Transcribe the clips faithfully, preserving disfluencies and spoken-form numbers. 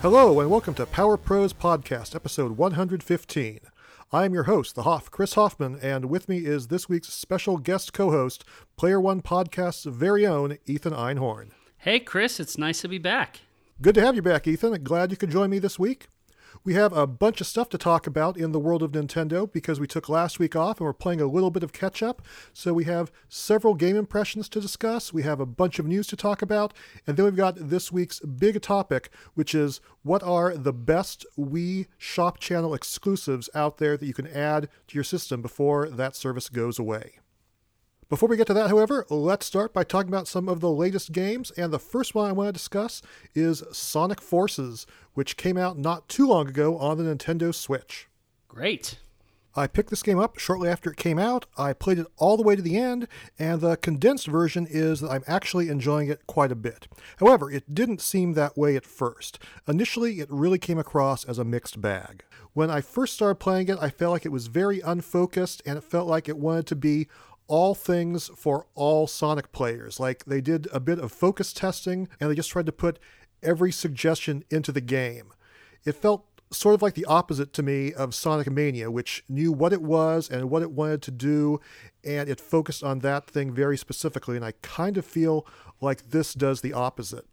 Hello and welcome to Power Pros Podcast, episode one hundred fifteen. I am your host, the Hoff, Chris Hoffman, and with me is this week's special guest co-host, Player One Podcast's very own Ethan Einhorn. Hey, Chris, it's nice to be back. Good to have you back, Ethan. Glad you could join me this week. We have a bunch of stuff to talk about in the world of Nintendo because we took last week off and we're playing a little bit of catch-up. So we have several game impressions to discuss. We have a bunch of news to talk about. And then we've got this week's big topic, which is what are the best Wii Shop Channel exclusives out there that you can add to your system before that service goes away. Before we get to that, however, let's start by talking about some of the latest games, and the first one I want to discuss is Sonic Forces, which came out not too long ago on the Nintendo Switch. Great. I picked this game up shortly after it came out. I played it all the way to the end, and the condensed version is that I'm actually enjoying it quite a bit. However, it didn't seem that way at first. Initially, it really came across as a mixed bag. When I first started playing it, I felt like it was very unfocused, and it felt like it wanted to be all things for all Sonic players. Like they did a bit of focus testing and they just tried to put every suggestion into the game. It felt sort of like the opposite to me of Sonic Mania, which knew what it was and what it wanted to do, and it focused on that thing very specifically, and I kind of feel like this does the opposite.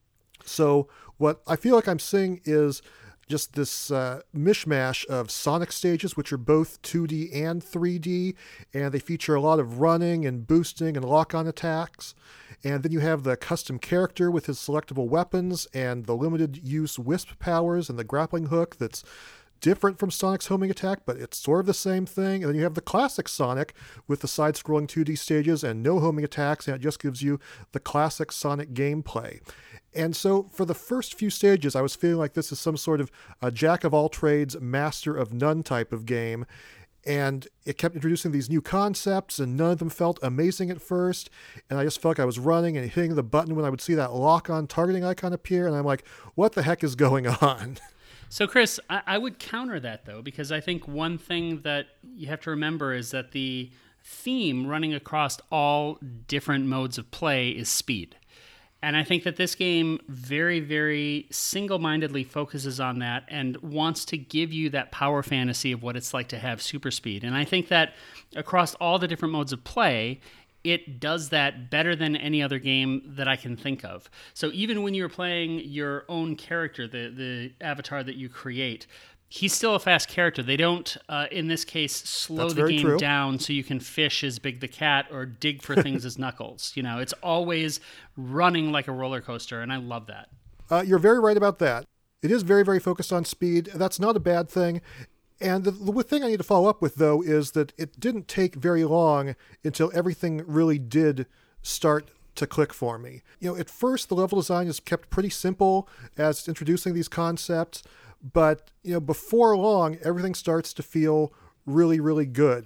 So what I feel like I'm seeing is just this uh, mishmash of Sonic stages, which are both two D and three D, and they feature a lot of running and boosting and lock-on attacks. And then you have the custom character with his selectable weapons and the limited-use Wisp powers and the grappling hook that's different from Sonic's homing attack, but it's sort of the same thing. And then you have the classic Sonic with the side-scrolling two D stages and no homing attacks, and it just gives you the classic Sonic gameplay. And so for the first few stages, I was feeling like this is some sort of a jack-of-all-trades, master-of-none type of game. And it kept introducing these new concepts, and none of them felt amazing at first. And I just felt like I was running and hitting the button when I would see that lock-on targeting icon appear. And I'm like, what the heck is going on? So, Chris, I, I would counter that, though, because I think one thing that you have to remember is that the theme running across all different modes of play is speed. And I think that this game very, very single-mindedly focuses on that and wants to give you that power fantasy of what it's like to have super speed. And I think that across all the different modes of play, it does that better than any other game that I can think of. So even when you're playing your own character, the, the avatar that you create, he's still a fast character. They don't, uh, in this case, slow That's the game true. down so you can fish as Big the Cat or dig for things as Knuckles. You know, it's always running like a roller coaster, and I love that. Uh, you're very right about that. It is very, very focused on speed. That's not a bad thing. And the, the thing I need to follow up with, though, is that it didn't take very long until everything really did start to click for me. You know, at first, the level design is kept pretty simple as it's introducing these concepts. But, you know, before long, everything starts to feel really, really good.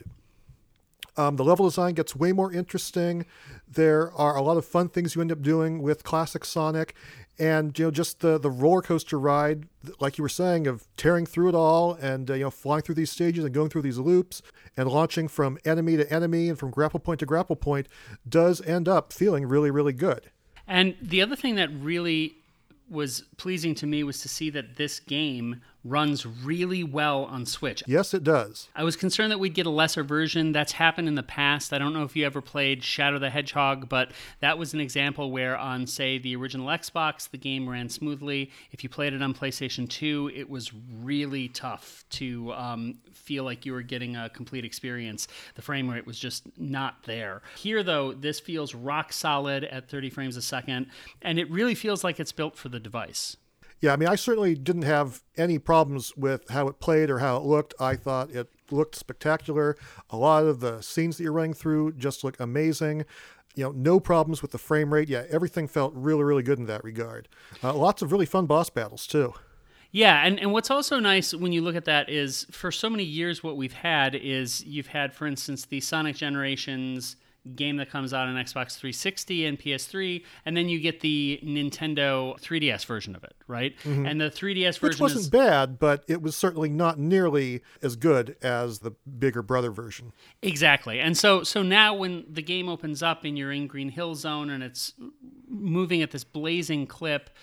Um, the level design gets way more interesting. There are a lot of fun things you end up doing with classic Sonic. And, you know, just the, the roller coaster ride, like you were saying, of tearing through it all and, uh, you know, flying through these stages and going through these loops and launching from enemy to enemy and from grapple point to grapple point does end up feeling really, really good. And the other thing that really was pleasing to me was to see that this game runs really well on Switch. Yes, it does. I was concerned that we'd get a lesser version. That's happened in the past. I don't know if you ever played Shadow the Hedgehog, but that was an example where on, say, the original Xbox, the game ran smoothly. If you played it on PlayStation two, it was really tough to um, feel like you were getting a complete experience. The frame rate was just not there. Here, though, this feels rock solid at thirty frames a second, and it really feels like it's built for the device. Yeah, I mean, I certainly didn't have any problems with how it played or how it looked. I thought it looked spectacular. A lot of the scenes that you're running through just look amazing. You know, no problems with the frame rate. Yeah, everything felt really, really good in that regard. Uh, lots of really fun boss battles, too. Yeah, and, and what's also nice when you look at that is for so many years what we've had is you've had, for instance, the Sonic Generations game that comes out on Xbox three sixty and P S three, and then you get the Nintendo three D S version of it, right? Mm-hmm. And the three D S version Which wasn't is, bad, but it was certainly not nearly as good as the bigger brother version. Exactly. And so so now when the game opens up and you're in Green Hill Zone and it's moving at this blazing clip,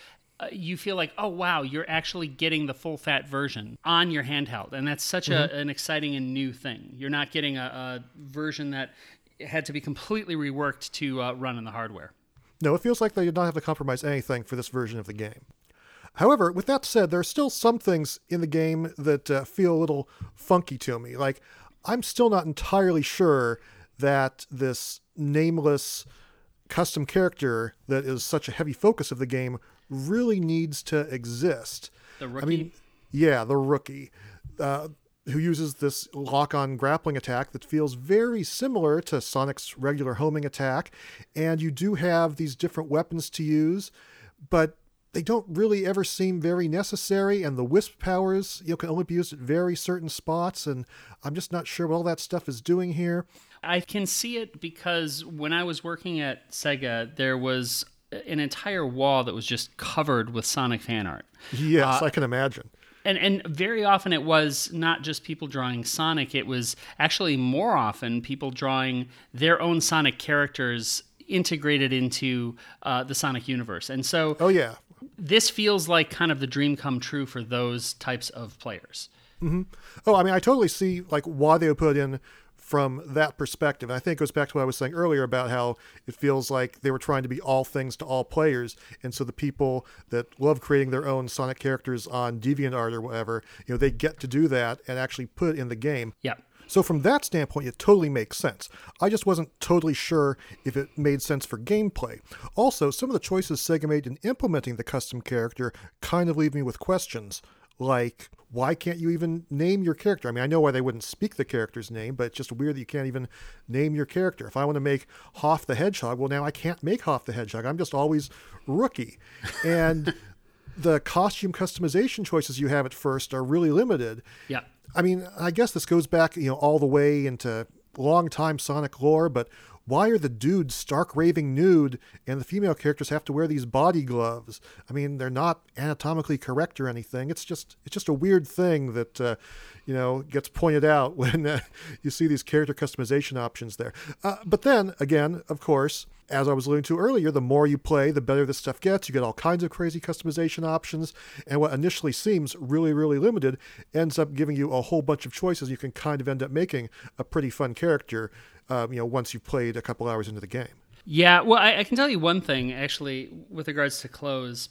uh, you feel like, oh, wow, you're actually getting the full-fat version on your handheld. And that's such mm-hmm. a, an exciting and new thing. You're not getting a, a version that had to be completely reworked to uh, run in the hardware. No, it feels like they did not have to compromise anything for this version of the game. However, with that said, there are still some things in the game that uh, feel a little funky to me. Like, I'm still not entirely sure that this nameless custom character that is such a heavy focus of the game really needs to exist. The rookie? I mean, yeah, the rookie, uh, who uses this lock-on grappling attack that feels very similar to Sonic's regular homing attack. And you do have these different weapons to use, but they don't really ever seem very necessary, and the Wisp powers, you know, can only be used at very certain spots, and I'm just not sure what all that stuff is doing here. I can see it because when I was working at Sega, there was an entire wall that was just covered with Sonic fan art. Yes, uh, I can imagine. And and very often it was not just people drawing Sonic, it was actually more often people drawing their own Sonic characters integrated into uh, the Sonic universe. And so oh, yeah. This feels like kind of the dream come true for those types of players. Mm-hmm. Oh, I mean, I totally see like why they would put in from that perspective. And I think it goes back to what I was saying earlier about how it feels like they were trying to be all things to all players. And so the people that love creating their own Sonic characters on DeviantArt or whatever, you know, they get to do that and actually put it in the game. Yeah. So from that standpoint, it totally makes sense. I just wasn't totally sure if it made sense for gameplay. Also, some of the choices Sega made in implementing the custom character kind of leave me with questions. Like, why can't you even name your character? I mean, I know why they wouldn't speak the character's name, but it's just weird that you can't even name your character. If I want to make Hoff the Hedgehog, well, now I can't make Hoff the Hedgehog. I'm just always Rookie. And the costume customization choices you have at first are really limited. Yeah. I mean, I guess this goes back, you know, all the way into long-time Sonic lore, but why are the dudes stark raving nude and the female characters have to wear these body gloves? I mean, they're not anatomically correct or anything. It's just it's just a weird thing that, uh, you know, gets pointed out when uh, you see these character customization options there. Uh, but then, again, of course, as I was alluding to earlier, the more you play, the better this stuff gets. You get all kinds of crazy customization options, and what initially seems really, really limited ends up giving you a whole bunch of choices. You can kind of end up making a pretty fun character, um, you know, once you've played a couple hours into the game. Yeah, well, I, I can tell you one thing, actually, with regards to clothes.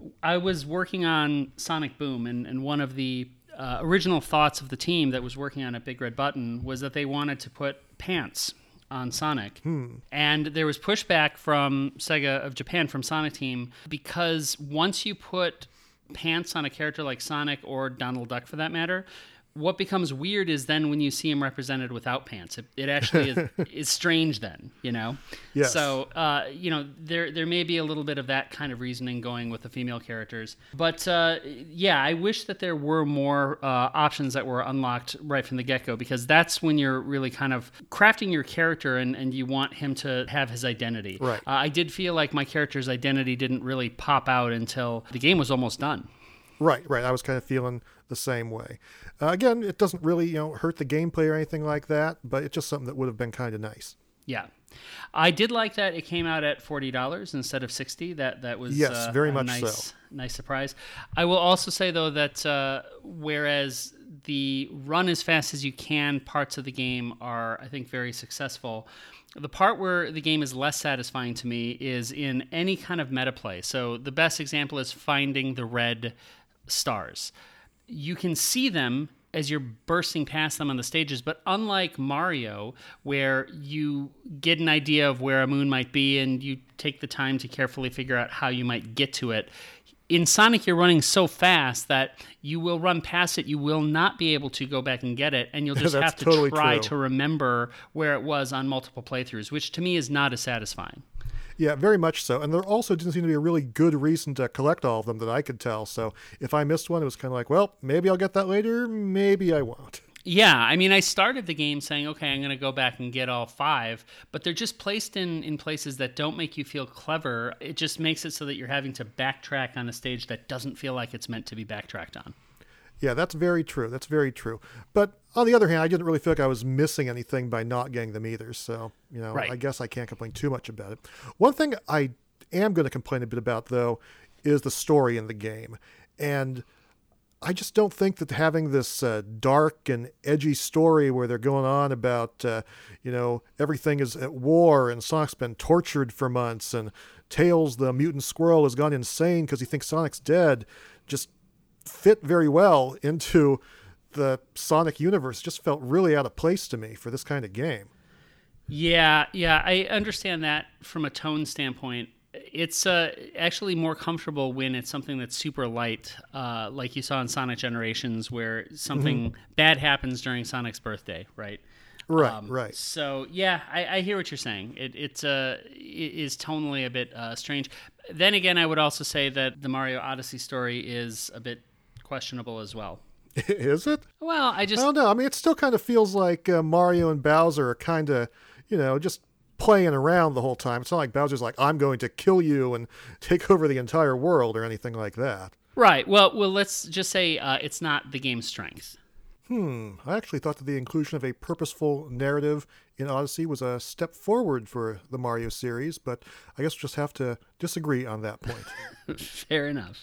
I was working on Sonic Boom, and, and one of the uh, original thoughts of the team that was working on it, Big Red Button, was that they wanted to put pants on Sonic. Hmm. And there was pushback from Sega of Japan, from Sonic Team, because once you put pants on a character like Sonic or Donald Duck for that matter, what becomes weird is then when you see him represented without pants. It, it actually is, is strange then, you know? Yes. So, uh, you know, there there may be a little bit of that kind of reasoning going with the female characters. But, uh, yeah, I wish that there were more uh, options that were unlocked right from the get-go, because that's when you're really kind of crafting your character and, and you want him to have his identity. Right. Uh, I did feel like my character's identity didn't really pop out until the game was almost done. Right, right. I was kind of feeling the same way. Uh, again, it doesn't really, you know, hurt the gameplay or anything like that, but it's just something that would have been kind of nice. Yeah. I did like that it came out at forty dollars instead of sixty dollars. That that was yes, uh, very a much nice, so. nice surprise. I will also say, though, that uh, whereas the run as fast as you can parts of the game are, I think, very successful, the part where the game is less satisfying to me is in any kind of meta play. So the best example is finding the red stars. You can see them as you're bursting past them on the stages, but unlike Mario, where you get an idea of where a moon might be and you take the time to carefully figure out how you might get to it, in Sonic you're running so fast that you will run past it, you will not be able to go back and get it, and you'll just have to totally try true. to remember where it was on multiple playthroughs, which to me is not as satisfying. Yeah, very much so. And there also didn't seem to be a really good reason to collect all of them that I could tell. So if I missed one, it was kind of like, well, maybe I'll get that later, maybe I won't. Yeah, I mean, I started the game saying, okay, I'm going to go back and get all five, but they're just placed in, in places that don't make you feel clever. It just makes it so that you're having to backtrack on a stage that doesn't feel like it's meant to be backtracked on. Yeah, that's very true. That's very true. But on the other hand, I didn't really feel like I was missing anything by not getting them either. So, you know, right. I guess I can't complain too much about it. One thing I am going to complain a bit about, though, is the story in the game. And I just don't think that having this uh, dark and edgy story where they're going on about, uh, you know, everything is at war and Sonic's been tortured for months and Tails, the mutant squirrel, has gone insane because he thinks Sonic's dead, just fit very well into the Sonic universe. It just felt really out of place to me for this kind of game. Yeah, yeah, I understand that from a tone standpoint. It's uh, actually more comfortable when it's something that's super light, uh, like you saw in Sonic Generations, where something mm-hmm. bad happens during Sonic's birthday, right? Right, um, right. So, yeah, I, I hear what you're saying. It it's, uh, it is tonally a bit uh, strange. Then again, I would also say that the Mario Odyssey story is a bit questionable as well. Is it? Well, I just... I don't know. I mean, it still kind of feels like uh, Mario and Bowser are kind of, you know, just playing around the whole time. It's not like Bowser's like, I'm going to kill you and take over the entire world or anything like that. Right. Well, well, let's just say uh, it's not the game's strength. Hmm. I actually thought that the inclusion of a purposeful narrative in Odyssey was a step forward for the Mario series, but I guess we'll just have to disagree on that point. Fair enough.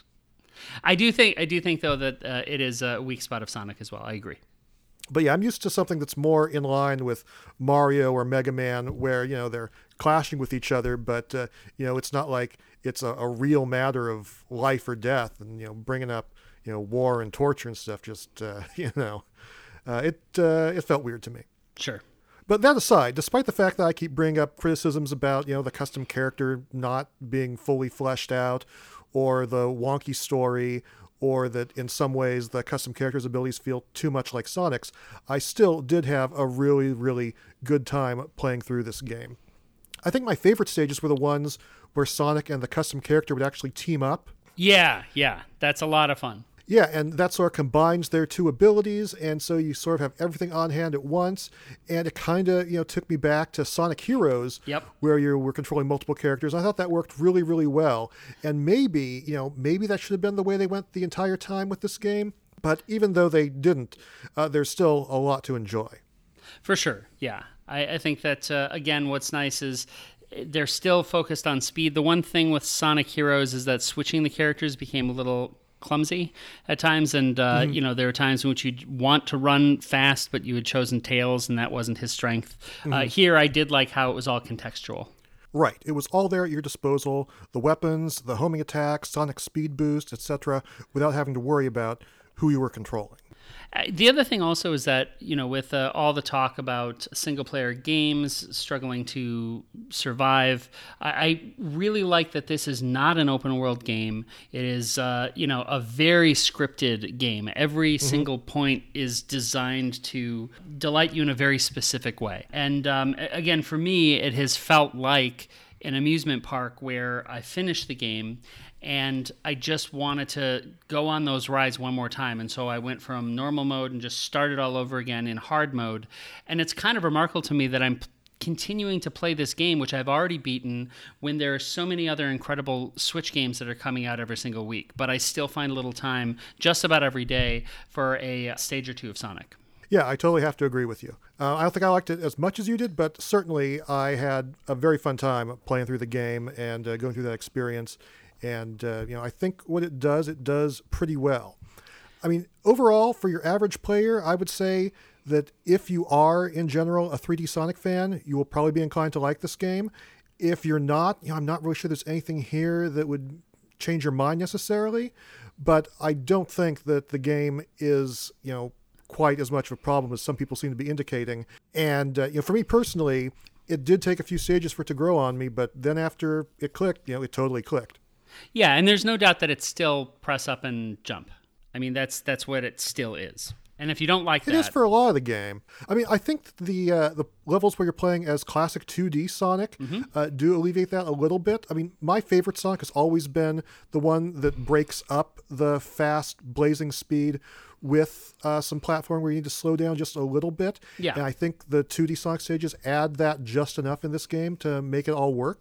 I do think, I do think though, that uh, it is a weak spot of Sonic as well. I agree. But yeah, I'm used to something that's more in line with Mario or Mega Man where, you know, they're clashing with each other, but, uh, you know, it's not like it's a, a real matter of life or death and, you know, bringing up, you know, war and torture and stuff. Just, uh, you know, uh, it, uh, it felt weird to me. Sure. But that aside, despite the fact that I keep bringing up criticisms about, you know, the custom character not being fully fleshed out or the wonky story, or that in some ways the custom character's abilities feel too much like Sonic's, I still did have a really, really good time playing through this game. I think my favorite stages were the ones where Sonic and the custom character would actually team up. Yeah, yeah, that's a lot of fun. Yeah, and that sort of combines their two abilities, and so you sort of have everything on hand at once, and it kind of, you know, took me back to Sonic Heroes, yep. where you were controlling multiple characters. I thought that worked really, really well, and maybe, you know, maybe that should have been the way they went the entire time with this game, but even though they didn't, uh, there's still a lot to enjoy. For sure, yeah. I, I think that, uh, again, what's nice is they're still focused on speed. The one thing with Sonic Heroes is that switching the characters became a little clumsy at times, and uh, mm-hmm. you know, there were times in which you'd want to run fast, but you had chosen Tails, and that wasn't his strength. Mm-hmm. Uh, here, I did like how it was all contextual. Right. It was all there at your disposal, the weapons, the homing attacks, Sonic speed boost, et cetera, without having to worry about who you were controlling. The other thing also is that, you know, with uh, all the talk about single-player games struggling to survive, I, I really like that this is not an open-world game. It is, uh, you know, a very scripted game. Every mm-hmm. single point is designed to delight you in a very specific way. And, um, again, for me, it has felt like an amusement park where I finished the game and I just wanted to go on those rides one more time. And so I went from normal mode and just started all over again in hard mode. And it's kind of remarkable to me that I'm continuing to play this game, which I've already beaten, when there are so many other incredible Switch games that are coming out every single week. But I still find a little time just about every day for a stage or two of Sonic. Yeah, I totally have to agree with you. Uh, I don't think I liked it as much as you did, but certainly I had a very fun time playing through the game and uh, going through that experience. And, uh, you know, I think what it does, it does pretty well. I mean, overall, for your average player, I would say that if you are, in general, a three D Sonic fan, you will probably be inclined to like this game. If you're not, you know, I'm not really sure there's anything here that would change your mind necessarily. But I don't think that the game is, you know, quite as much of a problem as some people seem to be indicating. And, uh, you know, for me personally, it did take a few stages for it to grow on me. But then after it clicked, you know, it totally clicked. Yeah, and there's no doubt that it's still press up and jump. I mean, that's that's what it still is. And if you don't like it that... It is for a lot of the game. I mean, I think the uh, the levels where you're playing as classic two D Sonic mm-hmm. uh, do alleviate that a little bit. I mean, my favorite Sonic has always been the one that breaks up the fast, blazing speed with uh, some platform where you need to slow down just a little bit. Yeah. And I think the two D Sonic stages add that just enough in this game to make it all work.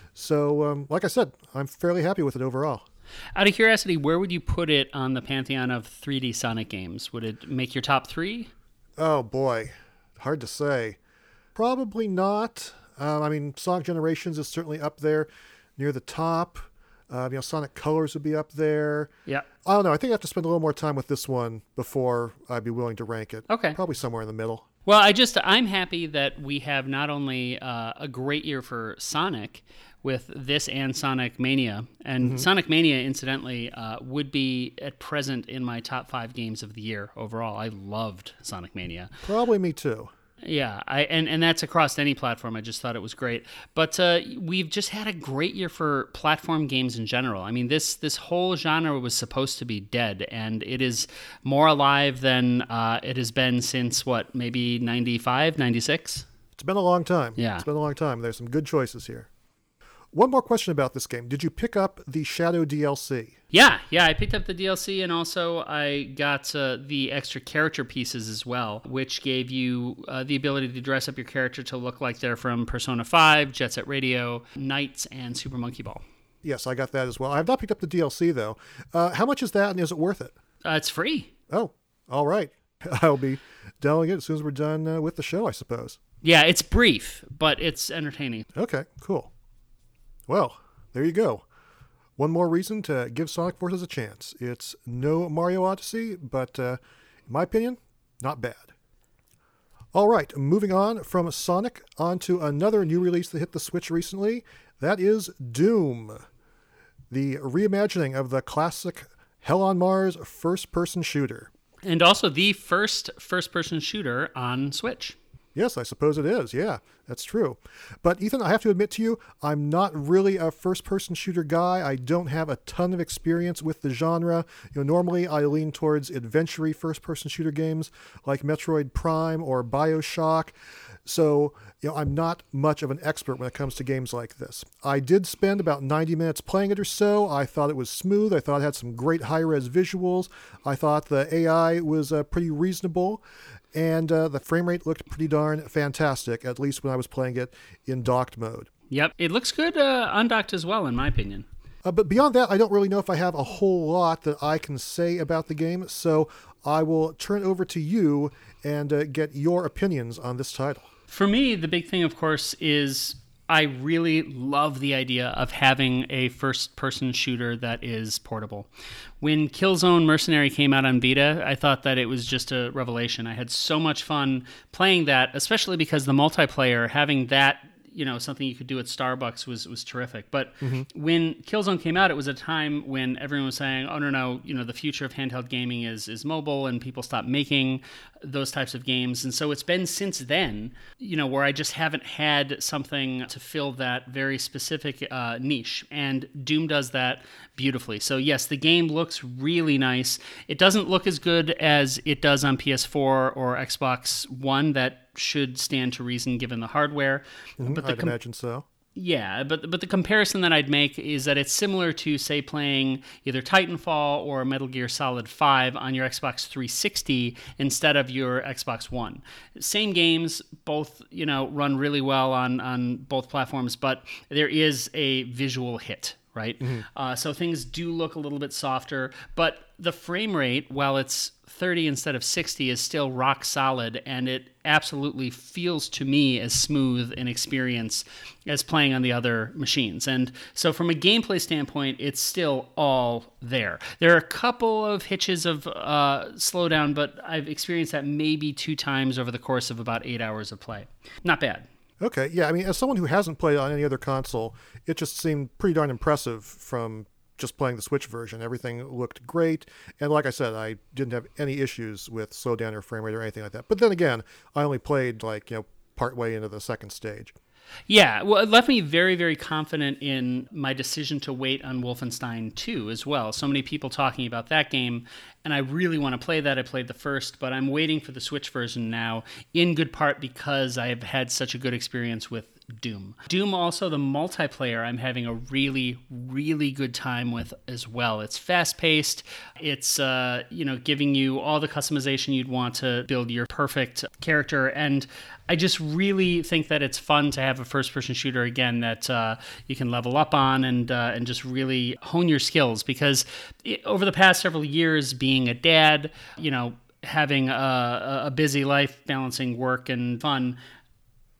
So, um, like I said, I'm fairly happy with it overall. Out of curiosity, where would you put it on the pantheon of three D Sonic games? Would it make your top three? Oh, boy. Hard to say. Probably not. Um, I mean, Sonic Generations is certainly up there near the top. Uh, you know, Sonic Colors would be up there. Yeah. I don't know. I think I have to spend a little more time with this one before I'd be willing to rank it. Okay. Probably somewhere in the middle. Well, I just, I'm happy that we have not only uh, a great year for Sonic with this and Sonic Mania, and mm-hmm. Sonic Mania, incidentally, uh, would be at present in my top five games of the year overall. I loved Sonic Mania. Probably me too. Yeah, I and, and that's across any platform. I just thought it was great. But uh, we've just had a great year for platform games in general. I mean, this this whole genre was supposed to be dead, and it is more alive than uh, it has been since, what, maybe ninety-five, ninety-six? It's been a long time. Yeah. It's been a long time. There's some good choices here. One more question about this game. Did you pick up the Shadow D L C? Yeah, yeah, I picked up the D L C, and also I got uh, the extra character pieces as well, which gave you uh, the ability to dress up your character to look like they're from Persona five, Jet Set Radio, Knights, and Super Monkey Ball. Yes, I got that as well. I have not picked up the D L C, though. Uh, how much is that, and is it worth it? Uh, it's free. Oh, all right. I'll be downloading it as soon as we're done uh, with the show, I suppose. Yeah, it's brief, but it's entertaining. Okay, cool. Well, there you go. One more reason to give Sonic Forces a chance. It's no Mario Odyssey, but uh, in my opinion, not bad. All right, moving on from Sonic onto another new release that hit the Switch recently. That is Doom, the reimagining of the classic Hell on Mars first-person shooter. And also the first first-person shooter on Switch. Yes, I suppose it is. Yeah, that's true. But Ethan, I have to admit to you, I'm not really a first-person shooter guy. I don't have a ton of experience with the genre. You know, normally I lean towards adventure-y first-person shooter games like Metroid Prime or BioShock. So, you know, I'm not much of an expert when it comes to games like this. I did spend about ninety minutes playing it or so. I thought it was smooth. I thought it had some great high-res visuals. I thought the A I was uh, pretty reasonable. And uh, the frame rate looked pretty darn fantastic, at least when I was playing it in docked mode. Yep, it looks good uh, undocked as well, in my opinion. Uh, but beyond that, I don't really know if I have a whole lot that I can say about the game, so I will turn over to you and uh, get your opinions on this title. For me, the big thing, of course, is I really love the idea of having a first-person shooter that is portable. When Killzone Mercenary came out on Vita, I thought that it was just a revelation. I had so much fun playing that, especially because the multiplayer, having that, you know, something you could do at Starbucks was was terrific. But mm-hmm. when Killzone came out, it was a time when everyone was saying, oh, no, no, you know, the future of handheld gaming is is mobile, and people stopped making those types of games. And so it's been since then, you know, where I just haven't had something to fill that very specific uh, niche. And Doom does that beautifully. So yes, the game looks really nice. It doesn't look as good as it does on P S four or Xbox One. That should stand to reason given the hardware. Mm-hmm, but the I'd com- imagine so. Yeah, but but the comparison that I'd make is that it's similar to, say, playing either Titanfall or Metal Gear Solid five on your Xbox three sixty instead of your Xbox One. Same games, both, you know, run really well on, on both platforms, but there is a visual hit, right? Mm-hmm. Uh, so things do look a little bit softer, but the frame rate, while it's thirty instead of sixty, is still rock solid, and it absolutely feels to me as smooth an experience as playing on the other machines. And so from a gameplay standpoint, it's still all there. There are a couple of hitches of uh, slowdown, but I've experienced that maybe two times over the course of about eight hours of play. Not bad. Okay, yeah, I mean, as someone who hasn't played on any other console, it just seemed pretty darn impressive from just playing the Switch version. Everything looked great, and like I said, I didn't have any issues with slowdown or frame rate or anything like that. But then again, I only played, like, you know, partway into the second stage. Yeah, well, it left me very, very confident in my decision to wait on Wolfenstein two as well. So many people talking about that game, and I really want to play that. I played the first, but I'm waiting for the Switch version now, in good part because I have had such a good experience with Doom. Doom also, the multiplayer, I'm having a really, really good time with as well. It's fast-paced. It's, uh, you know, giving you all the customization you'd want to build your perfect character. And I just really think that it's fun to have a first-person shooter again that uh, you can level up on and uh, and just really hone your skills. Because it, over the past several years, being a dad, you know, having a, a busy life, balancing work and fun,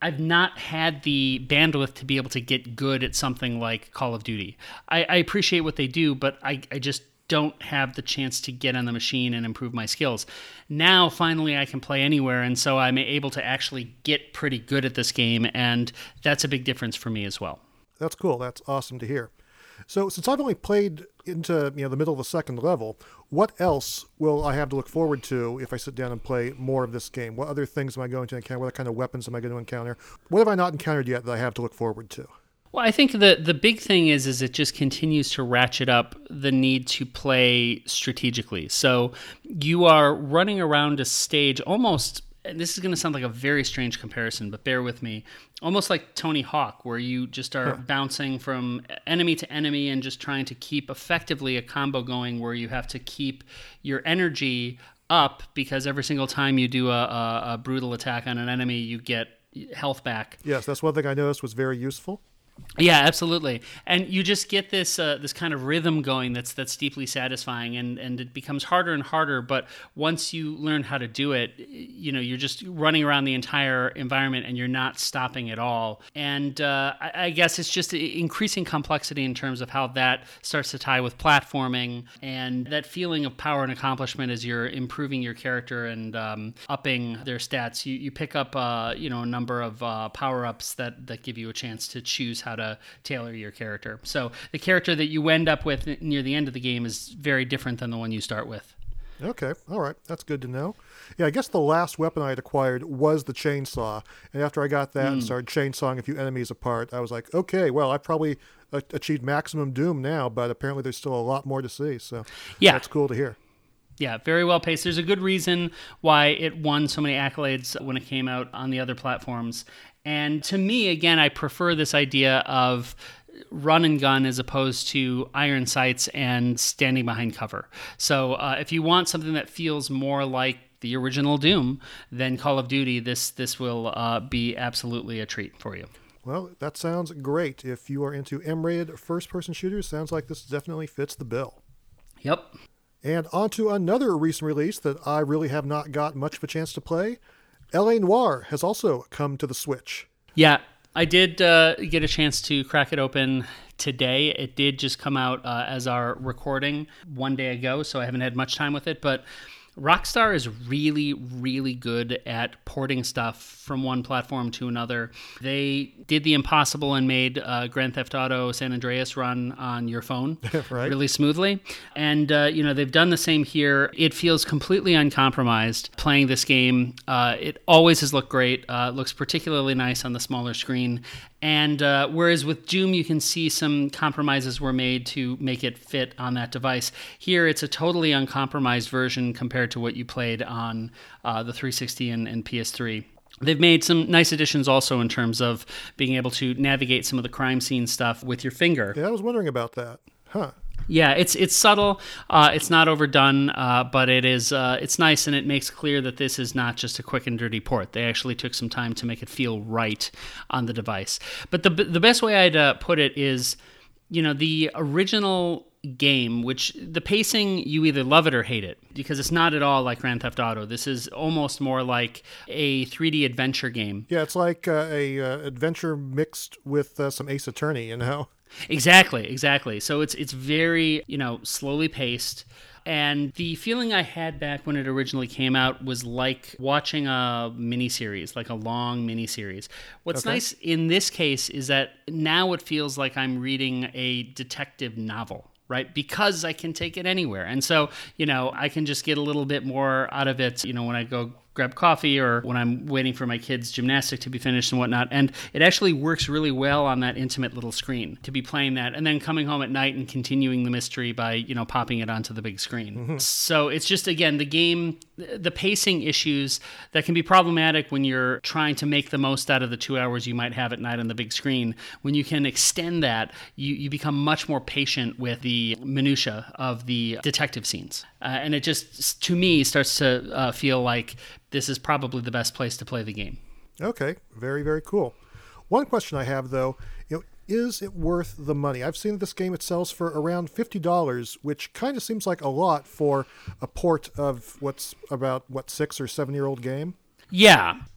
I've not had the bandwidth to be able to get good at something like Call of Duty. I, I appreciate what they do, but I, I just don't have the chance to get on the machine and improve my skills. Now, finally, I can play anywhere, and so I'm able to actually get pretty good at this game, and that's a big difference for me as well. That's cool. That's awesome to hear. So since I've only played into you know the middle of the second level, what else will I have to look forward to if I sit down and play more of this game? What other things am I going to encounter? What kind of weapons am I going to encounter? What have I not encountered yet that I have to look forward to? Well, I think the the big thing is is it just continues to ratchet up the need to play strategically. So you are running around a stage almost, and this is going to sound like a very strange comparison, but bear with me, almost like Tony Hawk, where you just are huh. bouncing from enemy to enemy and just trying to keep effectively a combo going where you have to keep your energy up because every single time you do a, a, a brutal attack on an enemy, you get health back. Yes, that's one thing I noticed was very useful. Yeah, absolutely. And you just get this uh, this kind of rhythm going that's that's deeply satisfying, and, and it becomes harder and harder, but once you learn how to do it, you know, you're just running around the entire environment and you're not stopping at all. And uh, I, I guess it's just increasing complexity in terms of how that starts to tie with platforming and that feeling of power and accomplishment as you're improving your character and um, upping their stats. You, you pick up uh, you know, a number of uh, power-ups that, that give you a chance to choose how to tailor your character. So the character that you end up with near the end of the game is very different than the one you start with. Okay, all right. That's good to know. Yeah, I guess the last weapon I had acquired was the chainsaw. And after I got that mm. and started chainsawing a few enemies apart, I was like, okay, well, I probably achieved maximum doom now, but apparently there's still a lot more to see. So yeah, that's cool to hear. Yeah, very well paced. There's a good reason why it won so many accolades when it came out on the other platforms. And to me, again, I prefer this idea of run and gun as opposed to iron sights and standing behind cover. So uh, if you want something that feels more like the original Doom than Call of Duty, this this will uh, be absolutely a treat for you. Well, that sounds great. If you are into M-rated first-person shooters, sounds like this definitely fits the bill. Yep. And on to another recent release that I really have not got much of a chance to play. L A. Noire has also come to the Switch. Yeah, I did uh, get a chance to crack it open today. It did just come out uh, as our recording one day ago, so I haven't had much time with it, but Rockstar is really, really good at porting stuff from one platform to another. They did the impossible and made uh, Grand Theft Auto San Andreas run on your phone right. really smoothly. And, uh, you know, they've done the same here. It feels completely uncompromised playing this game. Uh, it always has looked great. Uh, it looks particularly nice on the smaller screen. And uh, whereas with Doom, you can see some compromises were made to make it fit on that device. Here, it's a totally uncompromised version compared to what you played on uh, the three sixty and, and P S three. They've made some nice additions also in terms of being able to navigate some of the crime scene stuff with your finger. Yeah, I was wondering about that. Huh. Yeah, it's it's subtle, uh, it's not overdone, uh, but it is uh, it's nice, and it makes clear that this is not just a quick and dirty port. They actually took some time to make it feel right on the device. But the the best way I'd uh, put it is, you know, the original game, which the pacing, you either love it or hate it, because it's not at all like Grand Theft Auto. This is almost more like a three D adventure game. Yeah, it's like uh, a uh, adventure mixed with uh, some Ace Attorney, you know? Exactly, exactly. So it's it's very, you know, slowly paced. And the feeling I had back when it originally came out was like watching a miniseries, like a long miniseries. What's okay. nice in this case is that now it feels like I'm reading a detective novel, right? Because I can take it anywhere. And so, you know, I can just get a little bit more out of it, you know, when I go grab coffee or when I'm waiting for my kids' gymnastic to be finished and whatnot. And it actually works really well on that intimate little screen to be playing that and then coming home at night and continuing the mystery by, you know, popping it onto the big screen. Mm-hmm. So it's just, again, the game, the pacing issues that can be problematic when you're trying to make the most out of the two hours you might have at night on the big screen. When you can extend that, you, you become much more patient with the minutia of the detective scenes. Uh, and it just, to me, starts to uh, feel like this is probably the best place to play the game. Okay, very, very cool. One question I have, though, you know, is it worth the money? I've seen this game, it sells for around fifty dollars, which kind of seems like a lot for a port of what's about, what, six or seven-year-old game? Yeah.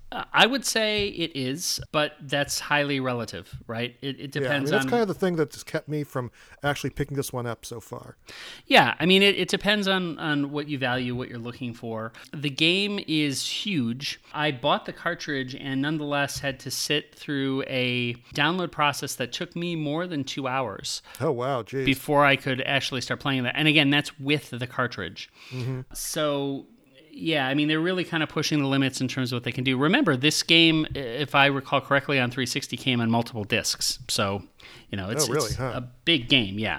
Uh, I would say it is, but that's highly relative, right? It, it Yeah, I mean, depends that's on. kind of the thing that's kept me from actually picking this one up so far. Yeah, I mean, it, it depends on, on what you value, what you're looking for. The game is huge. I bought the cartridge and nonetheless had to sit through a download process that took me more than two hours Oh, wow, geez. before I could actually start playing that. And again, that's with the cartridge. Mm-hmm. So, yeah, I mean, they're really kind of pushing the limits in terms of what they can do. Remember, this game, if I recall correctly, on three sixty came on multiple discs. So, you know, it's, Oh, really? it's Huh. a big game, yeah.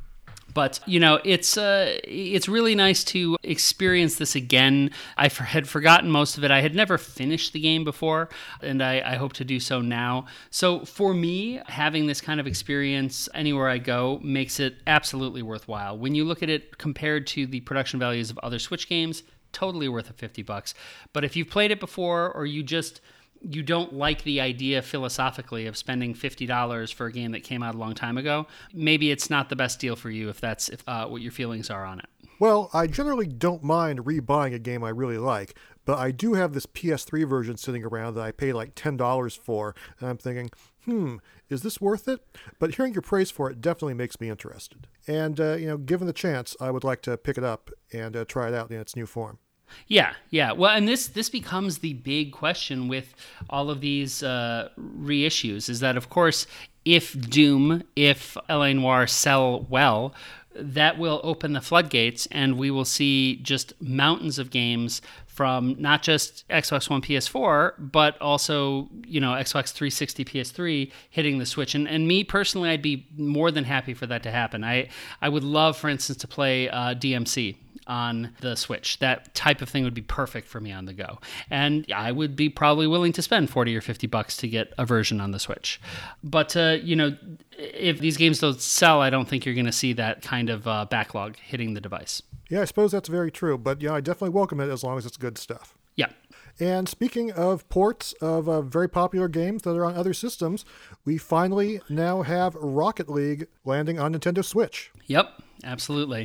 But, you know, it's uh, it's really nice to experience this again. I for- had forgotten most of it. I had never finished the game before, and I, I hope to do so now. So for me, having this kind of experience anywhere I go makes it absolutely worthwhile. When you look at it compared to the production values of other Switch games, totally worth a fifty bucks. But if you've played it before, or you just you don't like the idea philosophically of spending fifty dollars for a game that came out a long time ago, maybe it's not the best deal for you if that's if, uh, what your feelings are on it. Well, I generally don't mind rebuying a game I really like, but I do have this P S three version sitting around that I paid like ten dollars for, and I'm thinking, hmm, is this worth it? But hearing your praise for it definitely makes me interested. And, uh, you know, given the chance, I would like to pick it up and uh, try it out in its new form. Yeah, yeah. Well, and this this becomes the big question with all of these uh, reissues is that, of course, if Doom, if L A. Noire sell well, that will open the floodgates, and we will see just mountains of games from not just Xbox One, P S four, but also, you know, Xbox three sixty, P S three hitting the Switch. And and me personally, I'd be more than happy for that to happen. I, I would love, for instance, to play uh, D M C on the Switch. That type of thing would be perfect for me on the go. And I would be probably willing to spend forty or fifty bucks to get a version on the Switch. But, uh, you know, if these games don't sell, I don't think you're going to see that kind of uh, backlog hitting the device. Yeah, I suppose that's very true, but yeah, I definitely welcome it as long as it's good stuff. Yeah. And speaking of ports of uh, very popular games that are on other systems, we finally now have Rocket League landing on Nintendo Switch. Yep, absolutely.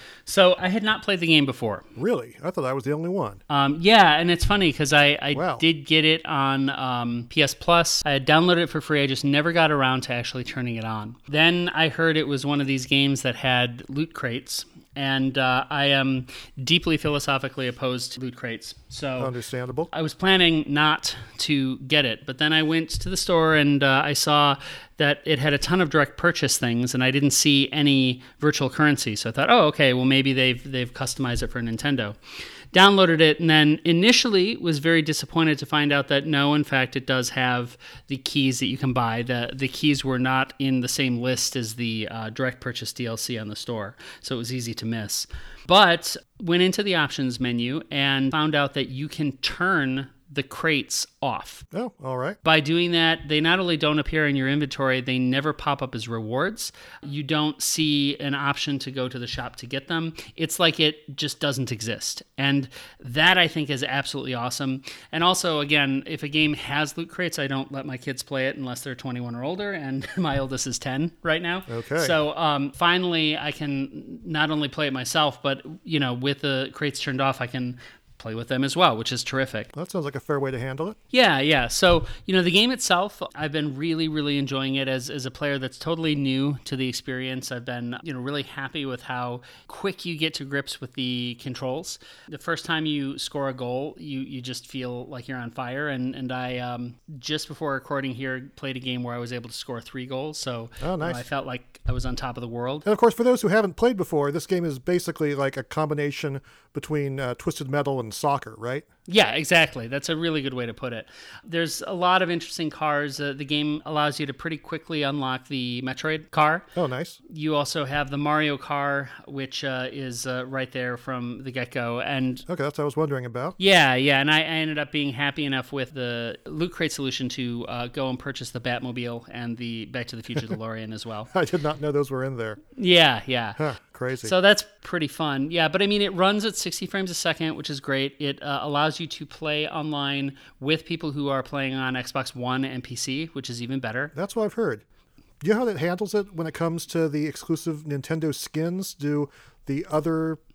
So I had not played the game before. Really? I thought I was the only one. Um, yeah, and it's funny because I, I Wow. did get it on um, P S Plus. I had downloaded it for free. I just never got around to actually turning it on. Then I heard it was one of these games that had loot crates. And uh, I am deeply philosophically opposed to loot crates. So Understandable. I was planning not to get it, but then I went to the store and uh, I saw that it had a ton of direct purchase things, and I didn't see any virtual currency. So I thought, oh, okay, well maybe they've they've customized it for Nintendo. Downloaded it, and then initially was very disappointed to find out that no, in fact, it does have the keys that you can buy. The the keys were not in the same list as the uh, direct purchase D L C on the store, so it was easy to miss. But went into the options menu and found out that you can turn the crates off. Oh, all right. By doing that, they not only don't appear in your inventory, they never pop up as rewards. You don't see an option to go to the shop to get them. It's like it just doesn't exist. And that, I think, is absolutely awesome. And also, again, if a game has loot crates, I don't let my kids play it unless they're twenty-one or older, and my oldest is ten right now. Okay. So um, finally, I can not only play it myself, but, you know, with the crates turned off, I can play with them as well, which is terrific. That sounds like a fair way to handle it. Yeah, yeah. So, you know, the game itself, I've been really, really enjoying it as, as a player that's totally new to the experience. I've been, you know, really happy with how quick you get to grips with the controls. The first time you score a goal, you, you just feel like you're on fire. And, and I, um, just before recording here, played a game where I was able to score three goals. So Oh, nice. you know, I felt like I was on top of the world. And of course, for those who haven't played before, this game is basically like a combination between uh, Twisted Metal and soccer, right? Yeah, exactly. That's a really good way to put it. There's a lot of interesting cars. Uh, the game allows you to pretty quickly unlock the Metroid car. Oh, nice. You also have the Mario car, which uh, is uh, right there from the get-go. And Okay, that's what I was wondering about. yeah, yeah, and I, I ended up being happy enough with the Loot Crate solution to uh, go and purchase the Batmobile and the Back to the Future DeLorean as well. I did not know those were in there. Yeah, yeah. Huh, crazy. So that's pretty fun. Yeah, but I mean, it runs at sixty frames a second, which is great. It uh, allows you to play online with people who are playing on Xbox One and P C, which is even better. That's what I've heard. Do you know how that handles it when it comes to the exclusive Nintendo skins? Do the other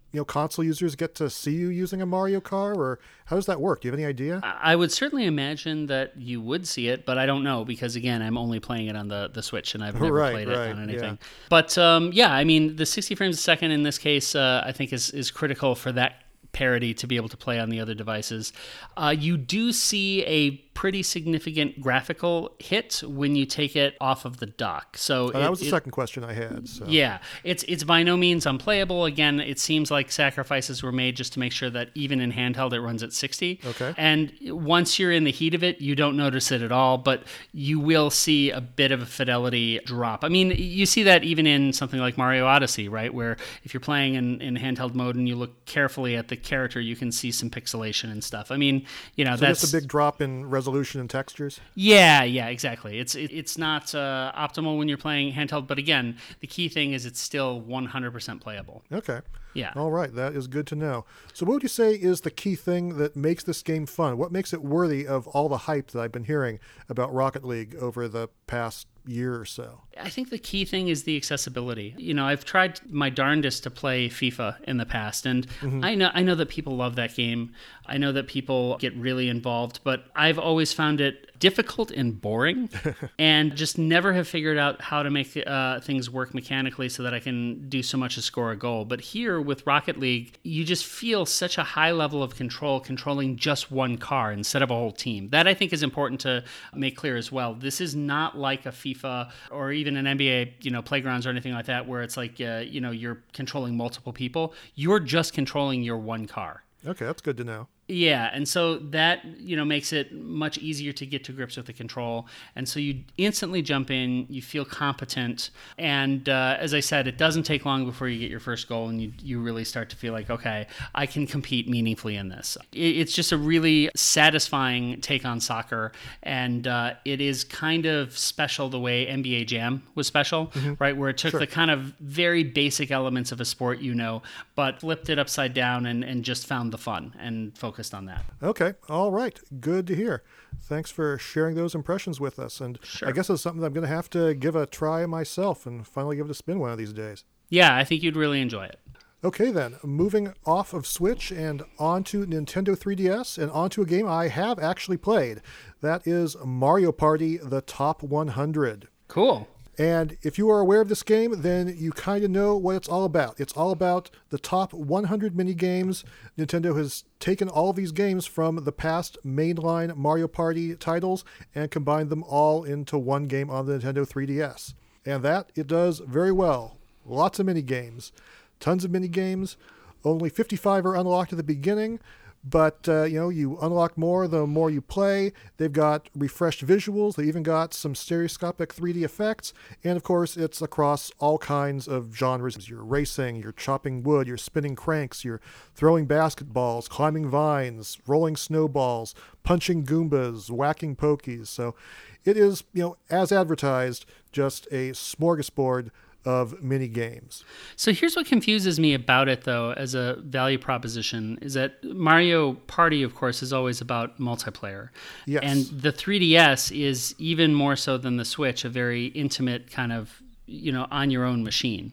you know, console users get to see you using a Mario car, or how does that work? Do you have any idea? I would certainly imagine that you would see it, but I don't know because, again, I'm only playing it on the, the Switch and I've never Right, played right, it on anything. yeah. But um, yeah, I mean, the sixty frames a second in this case, uh, I think is, is critical for that parity to be able to play on the other devices. Uh, you do see a pretty significant graphical hit when you take it off of the dock. So Oh, that it- was the it- second question I had. So. Yeah, it's it's by no means unplayable. Again, it seems like sacrifices were made just to make sure that even in handheld it runs at sixty. Okay. And once you're in the heat of it, you don't notice it at all, but you will see a bit of a fidelity drop. I mean, you see that even in something like Mario Odyssey, right? Where if you're playing in, in handheld mode and you look carefully at the character, you can see some pixelation and stuff. I mean, you know, So that's just a big drop in resolution and textures? yeah, yeah, exactly. It's it, it's not uh, optimal when you're playing handheld, but again, the key thing is it's still one hundred percent playable. Okay. Yeah. All right, that is good to know. So what would you say is the key thing that makes this game fun? What makes it worthy of all the hype that I've been hearing about Rocket League over the past year or so? I think the key thing is the accessibility. You know, I've tried my darndest to play FIFA in the past, and Mm-hmm. I know I know that people love that game. I know that people get really involved, but I've always found it difficult and boring, and just never have figured out how to make uh, things work mechanically so that I can do so much as score a goal. But here with Rocket League, you just feel such a high level of control controlling just one car instead of a whole team. That I think is important to make clear as well. This is not like a FIFA or even an N B A, you know, playgrounds or anything like that, where it's like, uh, you know, you're controlling multiple people. You're just controlling your one car. Okay, that's good to know. Yeah, and so that, you know, makes it much easier to get to grips with the control. And so you instantly jump in, you feel competent, and uh, as I said, it doesn't take long before you get your first goal and you, you really start to feel like, okay, I can compete meaningfully in this. It, it's just a really satisfying take on soccer, and uh, it is kind of special the way N B A Jam was special, mm-hmm. right, where it took Sure. the kind of very basic elements of a sport, you know, but flipped it upside down and, and just found the fun and focused on that. Okay, all right. Good to hear. Thanks for sharing those impressions with us. And Sure. I guess it's something that I'm going to have to give a try myself and finally give it a spin one of these days. Yeah, I think you'd really enjoy it. Okay then, moving off of Switch and onto Nintendo three D S and onto a game I have actually played. That is Mario Party: The Top one hundred. Cool. And if you are aware of this game, then you kind of know what it's all about. It's all about the top one hundred mini games. Nintendo has taken all of these games from the past mainline Mario Party titles and combined them all into one game on the Nintendo three D S. And that it does very well. Lots of mini games. Tons of mini games. Only fifty-five are unlocked at the beginning. But, uh, you know, you unlock more the more you play. They've got refreshed visuals. They even got some stereoscopic three D effects. And, of course, it's across all kinds of genres. You're racing, you're chopping wood, you're spinning cranks, you're throwing basketballs, climbing vines, rolling snowballs, punching Goombas, whacking Pokies. So it is, you know, as advertised, just a smorgasbord of mini games. So here's what confuses me about it, though, as a value proposition, is that Mario Party, of course, is always about multiplayer. Yes. And the three D S is even more so than the Switch, a very intimate kind of, you know, on your own machine.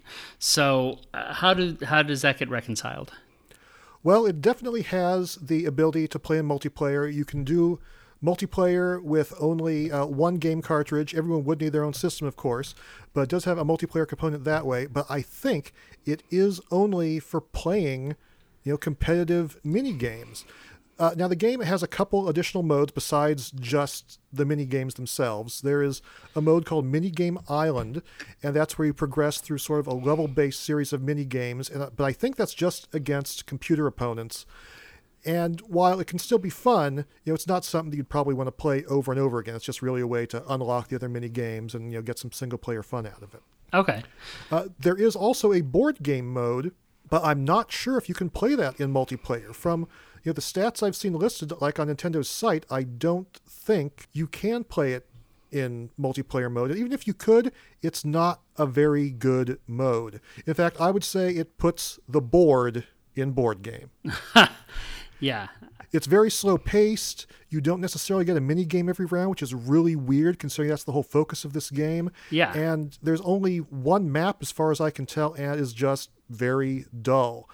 So uh, how do how does that get reconciled? Well, it definitely has the ability to play in multiplayer. You can do multiplayer with only uh, one game cartridge. Everyone would need their own system, of course, but it does have a multiplayer component that way. But I think it is only for playing, you know, competitive mini games. Uh, now, the game has a couple additional modes besides just the mini games themselves. There is a mode called Minigame Island, and that's where you progress through sort of a level-based series of mini games. And, but I think that's just against computer opponents. And while it can still be fun, you know, it's not something that you'd probably want to play over and over again. It's just really a way to unlock the other mini games and, you know, get some single-player fun out of it. Okay. Uh, there is also a board game mode, but I'm not sure if you can play that in multiplayer. From, you know, the stats I've seen listed, like on Nintendo's site, I don't think you can play it in multiplayer mode. Even if you could, it's not a very good mode. In fact, I would say it puts the board in board game. Yeah. It's very slow paced. You don't necessarily get a mini game every round, which is really weird considering that's the whole focus of this game. Yeah. And there's only one map as far as I can tell, and it is just very dull.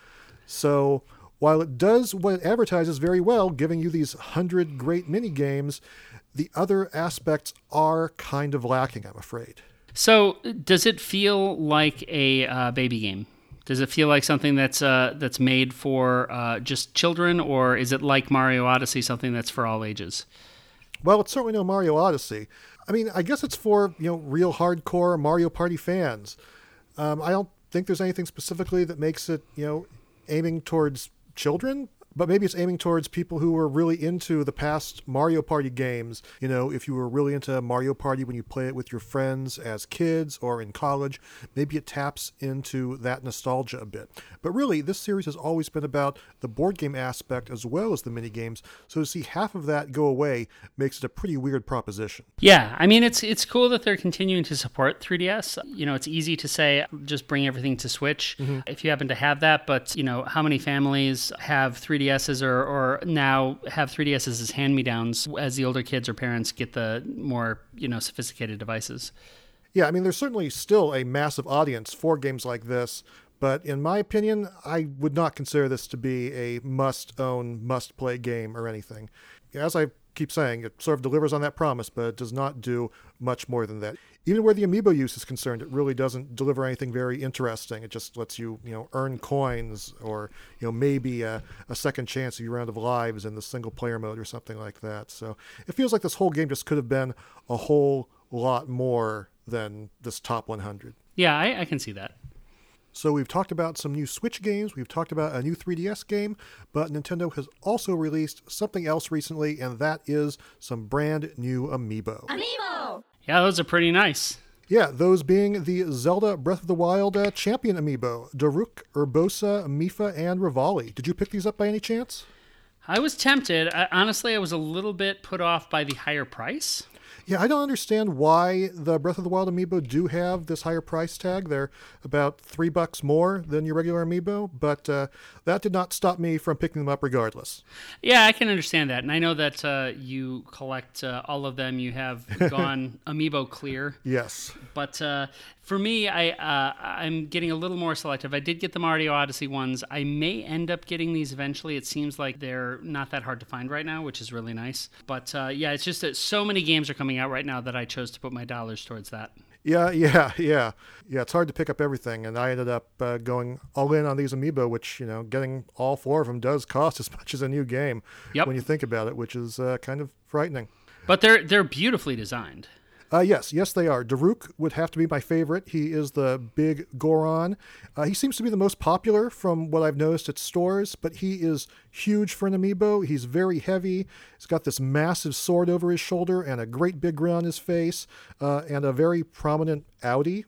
So while it does what it advertises very well, giving you these hundred great mini games, the other aspects are kind of lacking, I'm afraid. So does it feel like a uh, baby game? Does it feel like something that's uh, that's made for uh, just children, or is it like Mario Odyssey, something that's for all ages? Well, it's certainly no Mario Odyssey. I mean, I guess it's for, you know, real hardcore Mario Party fans. Um, I don't think there's anything specifically that makes it, you know, aiming towards children, but maybe it's aiming towards people who were really into the past Mario Party games. You know, if you were really into Mario Party when you play it with your friends as kids or in college, maybe it taps into that nostalgia a bit. But really, this series has always been about the board game aspect as well as the mini games. So to see half of that go away makes it a pretty weird proposition. Yeah, I mean, it's it's cool that they're continuing to support three D S. You know, it's easy to say, just bring everything to Switch mm-hmm. if you happen to have that. But, you know, how many families have three D S's or, or now have three D S's as hand-me-downs as the older kids or parents get the more, you know, sophisticated devices? Yeah, I mean, there's certainly still a massive audience for games like this. But in my opinion, I would not consider this to be a must-own, must-play game or anything. As I keep saying, it sort of delivers on that promise, but it does not do much more than that. Even where the amiibo use is concerned, it really doesn't deliver anything very interesting. It just lets you, you know, earn coins or, you know, maybe a, a second chance of your round of lives in the single-player mode or something like that. So it feels like this whole game just could have been a whole lot more than this top one hundred. Yeah, I, I can see that. So we've talked about some new Switch games, we've talked about a new three D S game, but Nintendo has also released something else recently, and that is some brand new amiibo. Amiibo! Yeah, those are pretty nice. Yeah, those being the Zelda Breath of the Wild uh, Champion amiibo, Daruk, Urbosa, Mipha, and Revali. Did you pick these up by any chance? I was tempted. I, honestly, I was a little bit put off by the higher price. Yeah, I don't understand why the Breath of the Wild amiibo do have this higher price tag. They're about three bucks more than your regular amiibo, but uh, that did not stop me from picking them up regardless. Yeah, I can understand that. And I know that uh, you collect uh, all of them. You have gone amiibo clear. Yes. But uh, for me, I, uh, I'm getting a little more selective. I did get the Mario Odyssey ones. I may end up getting these eventually. It seems like they're not that hard to find right now, which is really nice. But uh, yeah, it's just that so many games are coming out right now that I chose to put my dollars towards that. Yeah, yeah, yeah. Yeah, it's hard to pick up everything, and I ended up uh, going all in on these amiibo, which, you know, getting all four of them does cost as much as a new game yep. when you think about it, which is uh, kind of frightening. But they're they're beautifully designed. Uh, yes, yes, they are. Daruk would have to be my favorite. He is the big Goron. Uh, he seems to be the most popular from what I've noticed at stores, but he is huge for an amiibo. He's very heavy. He's got this massive sword over his shoulder and a great big grin on his face uh, and a very prominent Audi.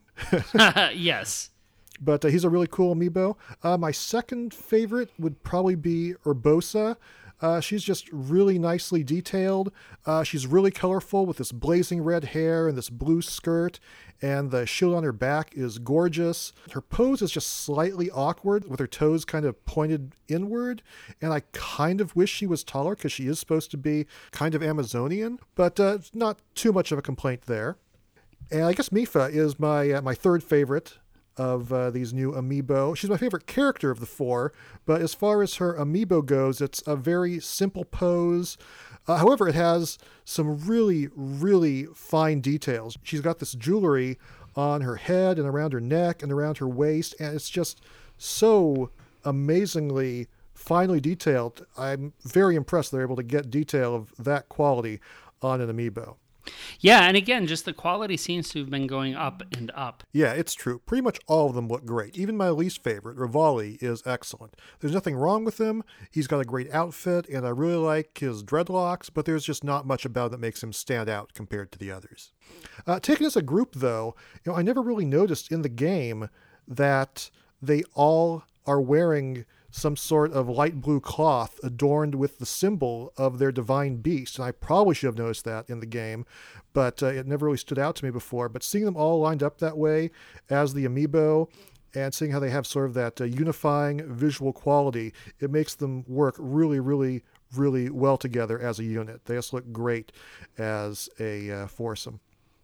Yes. But uh, he's a really cool amiibo. Uh, my second favorite would probably be Urbosa. Uh, she's just really nicely detailed. Uh, she's really colorful with this blazing red hair and this blue skirt, and the shield on her back is gorgeous. Her pose is just slightly awkward with her toes kind of pointed inward, and I kind of wish she was taller because she is supposed to be kind of Amazonian, but uh, not too much of a complaint there. And I guess Mipha is my uh, my third favorite of uh, these new amiibo. She's my favorite character of the four, but as far as her amiibo goes, it's a very simple pose. Uh, however, it has some really, really fine details. She's got this jewelry on her head and around her neck and around her waist, and it's just so amazingly finely detailed. I'm very impressed they're able to get detail of that quality on an amiibo. Yeah, and again, just the quality seems to have been going up and up. Yeah, it's true. Pretty much all of them look great. Even my least favorite, Revali, is excellent. There's nothing wrong with him. He's got a great outfit, and I really like his dreadlocks, but there's just not much about it that makes him stand out compared to the others. Uh, taken as a group, though, you know, I never really noticed in the game that they all are wearing some sort of light blue cloth adorned with the symbol of their divine beast. And I probably should have noticed that in the game, but uh, it never really stood out to me before. But seeing them all lined up that way as the amiibo and seeing how they have sort of that uh, unifying visual quality, it makes them work really, really, really well together as a unit. They just look great as a uh, foursome.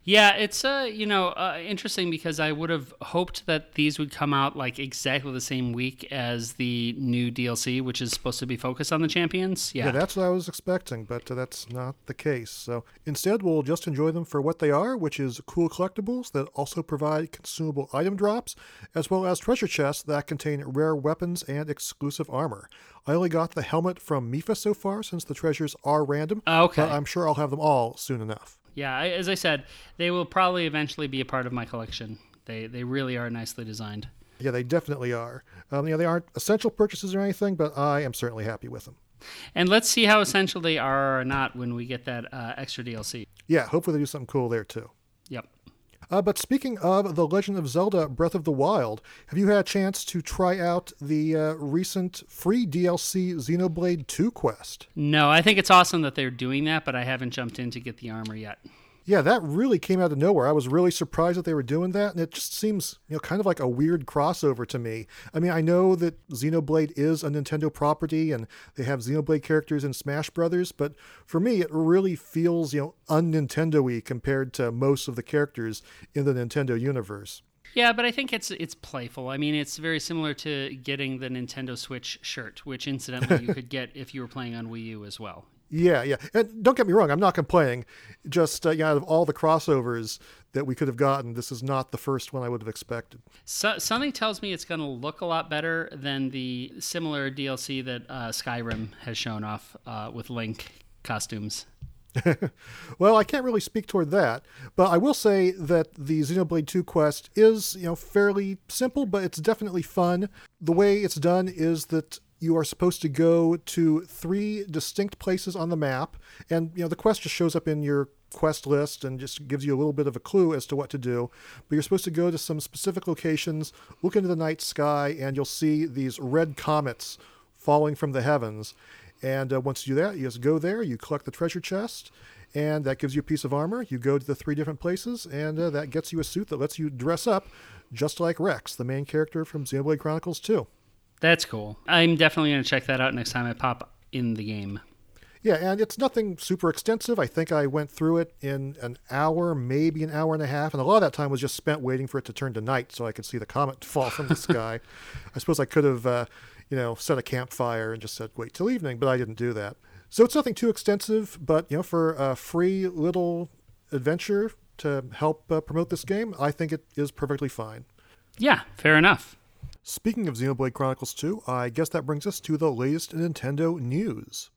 Yeah, it's uh, you know uh, interesting because I would have hoped that these would come out like exactly the same week as the new D L C, which is supposed to be focused on the champions. Yeah, Yeah, that's what I was expecting, but uh, that's not the case. So instead, we'll just enjoy them for what they are, which is cool collectibles that also provide consumable item drops, as well as treasure chests that contain rare weapons and exclusive armor. I only got the helmet from Mifa so far, since the treasures are random, okay. but I'm sure I'll have them all soon enough. Yeah, I, as I said, they will probably eventually be a part of my collection. They they really are nicely designed. Yeah, they definitely are. Um, you know, they aren't essential purchases or anything, but I am certainly happy with them. And let's see how essential they are or not when we get that uh, extra D L C. Yeah, hopefully they do something cool there too. Yep. Uh, but speaking of The Legend of Zelda Breath of the Wild, have you had a chance to try out the uh, recent free D L C Xenoblade two quest? No, I think it's awesome that they're doing that, but I haven't jumped in to get the armor yet. Yeah, that really came out of nowhere. I was really surprised that they were doing that, and it just seems, you know, kind of like a weird crossover to me. I mean, I know that Xenoblade is a Nintendo property, and they have Xenoblade characters in Smash Brothers, but for me, it really feels, you know, un-Nintendo-y compared to most of the characters in the Nintendo universe. Yeah, but I think it's it's playful. I mean, it's very similar to getting the Nintendo Switch shirt, which incidentally you could get if you were playing on Wii U as well. Yeah, yeah. And don't get me wrong, I'm not complaining. Just uh, you know, out of all the crossovers that we could have gotten, this is not the first one I would have expected. So, something tells me it's going to look a lot better than the similar D L C that uh, Skyrim has shown off uh, with Link costumes. Well, I can't really speak toward that, but I will say that the Xenoblade two quest is, you know, fairly simple, but it's definitely fun. The way it's done is that you are supposed to go to three distinct places on the map, and you know the quest just shows up in your quest list and just gives you a little bit of a clue as to what to do. But you're supposed to go to some specific locations, look into the night sky, and you'll see these red comets falling from the heavens. And uh, once you do that, you just go there, you collect the treasure chest, and that gives you a piece of armor. You go to the three different places, and uh, that gets you a suit that lets you dress up just like Rex, the main character from Xenoblade Chronicles two. That's cool. I'm definitely going to check that out next time I pop in the game. Yeah, and it's nothing super extensive. I think I went through it in an hour, maybe an hour and a half, and a lot of that time was just spent waiting for it to turn to night so I could see the comet fall from the sky. I suppose I could have, uh, you know, set a campfire and just said, wait till evening, but I didn't do that. So it's nothing too extensive, but, you know, for a free little adventure to help uh, promote this game, I think it is perfectly fine. Yeah, fair enough. Speaking of Xenoblade Chronicles two, I guess that brings us to the latest Nintendo news.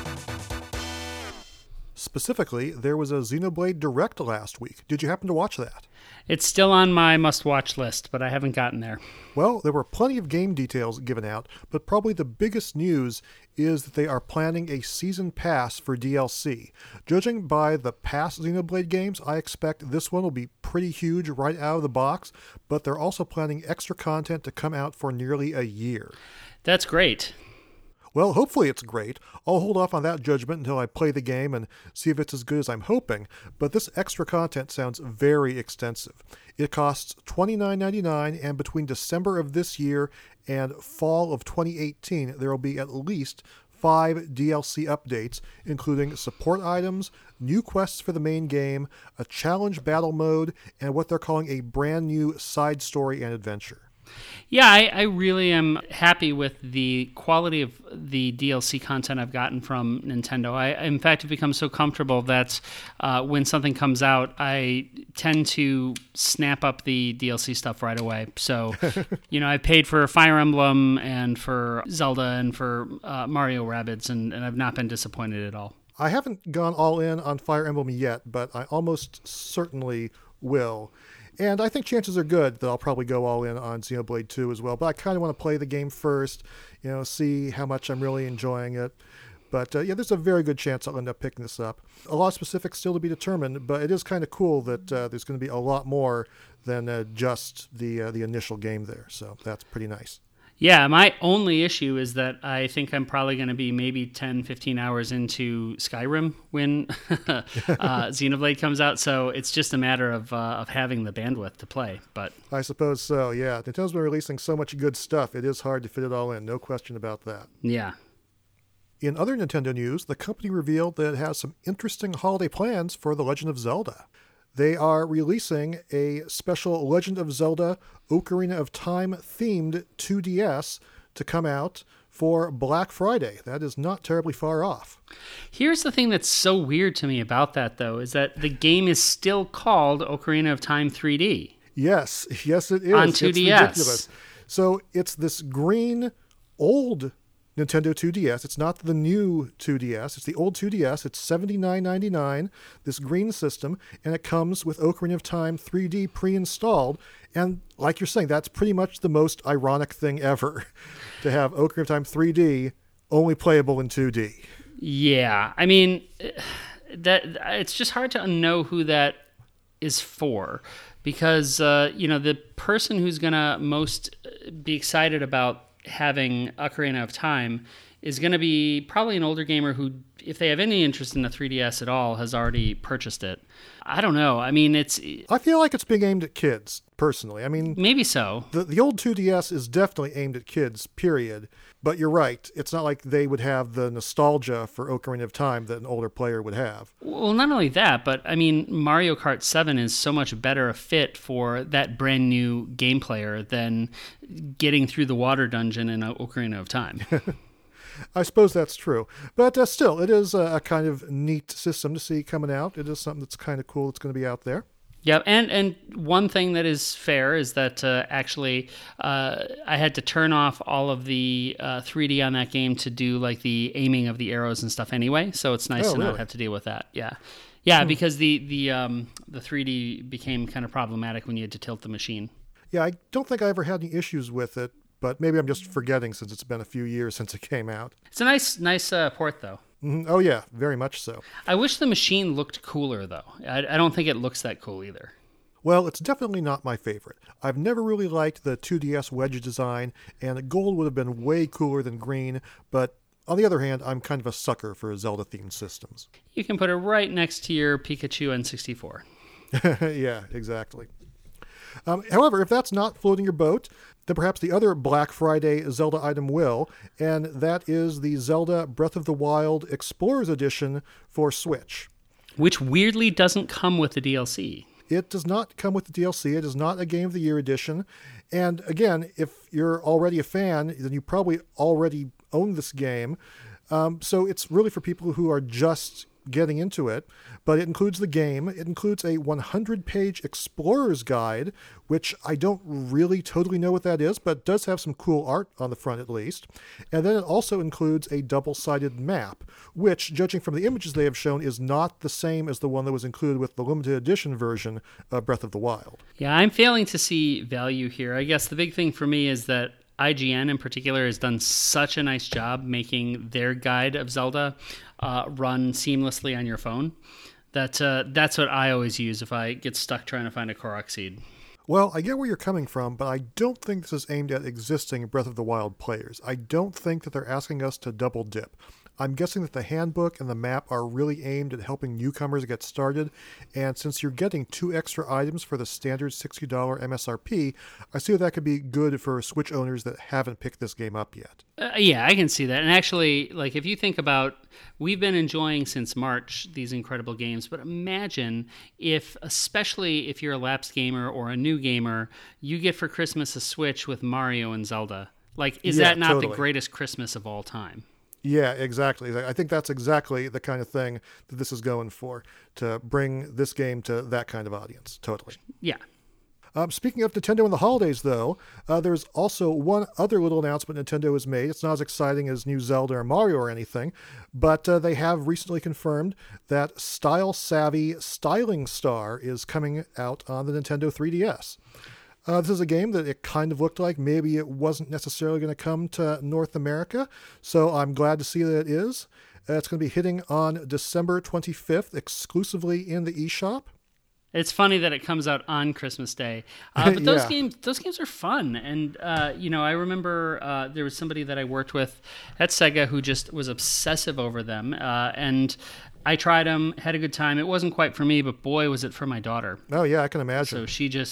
Specifically, there was a Xenoblade Direct last week. Did you happen to watch that? It's still on my must-watch list, but I haven't gotten there. Well, there were plenty of game details given out, but probably the biggest news is that they are planning a season pass for D L C. Judging by the past Xenoblade games, I expect this one will be pretty huge right out of the box, but they're also planning extra content to come out for nearly a year. That's great. Well, hopefully it's great. I'll hold off on that judgment until I play the game and see if it's as good as I'm hoping, but this extra content sounds very extensive. It costs twenty-nine ninety-nine, and between December of this year and fall of twenty eighteen, there will be at least five D L C updates, including support items, new quests for the main game, a challenge battle mode, and what they're calling a brand new side story and adventure. Yeah, I, I really am happy with the quality of the D L C content I've gotten from Nintendo. I, in fact, have become so comfortable that uh, when something comes out, I tend to snap up the D L C stuff right away. So, you know, I paid for Fire Emblem and for Zelda and for uh, Mario Rabbids, and, and I've not been disappointed at all. I haven't gone all in on Fire Emblem yet, but I almost certainly will. And I think chances are good that I'll probably go all in on Xenoblade two as well. But I kind of want to play the game first, you know, see how much I'm really enjoying it. But uh, yeah, there's a very good chance I'll end up picking this up. A lot of specifics still to be determined, but it is kind of cool that uh, there's going to be a lot more than uh, just the uh, the initial game there. So that's pretty nice. Yeah, my only issue is that I think I'm probably going to be maybe ten, fifteen hours into Skyrim when uh, Xenoblade comes out, so it's just a matter of uh, of having the bandwidth to play. But I suppose so, yeah. Nintendo's been releasing so much good stuff, it is hard to fit it all in, no question about that. Yeah. In other Nintendo news, the company revealed that it has some interesting holiday plans for The Legend of Zelda. they are releasing a special Legend of Zelda Ocarina of Time themed two D S to come out for Black Friday. That is not terribly far off. Here's the thing that's so weird to me about that, though, is that the game is still called Ocarina of Time three D. Yes, yes it is. On two D S. It's ridiculous. So it's this green, old Nintendo two D S. It's not the new two D S. It's the old two D S. It's seventy-nine ninety-nine, this green system, and it comes with Ocarina of Time three D pre-installed. And like you're saying, that's pretty much the most ironic thing ever, to have Ocarina of Time three D only playable in two D. Yeah, I mean, that it's just hard to know who that is for, because uh, you know, the person who's gonna most be excited about having Ocarina of Time is going to be probably an older gamer who, if they have any interest in the three D S at all, has already purchased it. I don't know. I mean, it's... I feel like it's being aimed at kids, personally. I mean... Maybe so. The, the old two D S is definitely aimed at kids, period. But you're right. It's not like they would have the nostalgia for Ocarina of Time that an older player would have. Well, not only that, but, I mean, Mario Kart seven is so much better a fit for that brand new game player than getting through the water dungeon in Ocarina of Time. I suppose that's true. But uh, still, it is a, a kind of neat system to see coming out. It is something that's kind of cool that's going to be out there. Yeah, and, and one thing that is fair is that uh, actually uh, I had to turn off all of the uh, three D on that game to do like the aiming of the arrows and stuff anyway, so it's nice oh, to really? not have to deal with that. Yeah, yeah, hmm. because the, the, um, the three D became kind of problematic when you had to tilt the machine. Yeah, I don't think I ever had any issues with it, but maybe I'm just forgetting since it's been a few years since it came out. It's a nice nice uh, port, though. Mm-hmm. Oh, yeah, very much so. I wish the machine looked cooler, though. I, I don't think it looks that cool either. Well, it's definitely not my favorite. I've never really liked the two D S wedge design, and gold would have been way cooler than green, but on the other hand, I'm kind of a sucker for Zelda-themed systems. You can put it right next to your Pikachu N sixty-four. Yeah, exactly. Um, however, if that's not floating your boat, then perhaps the other Black Friday Zelda item will, and that is the Zelda Breath of the Wild Explorers Edition for Switch. Which weirdly doesn't come with the D L C. It does not come with the D L C. It is not a Game of the Year edition. And again, if you're already a fan, then you probably already own this game. Um, so it's really for people who are just getting into it, but it includes the game. It includes a one hundred page explorer's guide, which I don't really totally know what that is, but it does have some cool art on the front at least. And then it also includes a double-sided map, which, judging from the images they have shown, is not the same as the one that was included with the limited edition version of Breath of the Wild. Yeah, I'm failing to see value here. I guess the big thing for me is that I G N in particular has done such a nice job making their guide of Zelda uh, run seamlessly on your phone. That uh, that's what I always use if I get stuck trying to find a Korok seed. Well, I get where you're coming from, but I don't think this is aimed at existing Breath of the Wild players. I don't think that they're asking us to double dip. I'm guessing that the handbook and the map are really aimed at helping newcomers get started, and since you're getting two extra items for the standard sixty dollars M S R P, I see that that could be good for Switch owners that haven't picked this game up yet. Uh, yeah, I can see that. And actually, like, if you think about, we've been enjoying since March these incredible games, but imagine if, especially if you're a lapsed gamer or a new gamer, you get for Christmas a Switch with Mario and Zelda. Like, is Yeah, that not totally. the greatest Christmas of all time? Yeah, exactly. I think that's exactly the kind of thing that this is going for, to bring this game to that kind of audience. Totally. Yeah. Um, speaking of Nintendo and the holidays, though, uh, there's also one other little announcement Nintendo has made. It's not as exciting as new Zelda or Mario or anything, but uh, they have recently confirmed that Style Savvy Styling Star is coming out on the Nintendo three D S. Uh, this is a game that it kind of looked like maybe it wasn't necessarily going to come to North America, so I'm glad to see that it is. Uh, it's going to be hitting on December twenty-fifth exclusively in the eShop. It's funny that it comes out on Christmas Day, uh, but those Yeah. games those games are fun. And uh, you know, I remember uh, there was somebody that I worked with at Sega who just was obsessive over them, uh, and I tried them, had a good time. It wasn't quite for me, but boy, was it for my daughter. Oh, yeah, I can imagine. So she just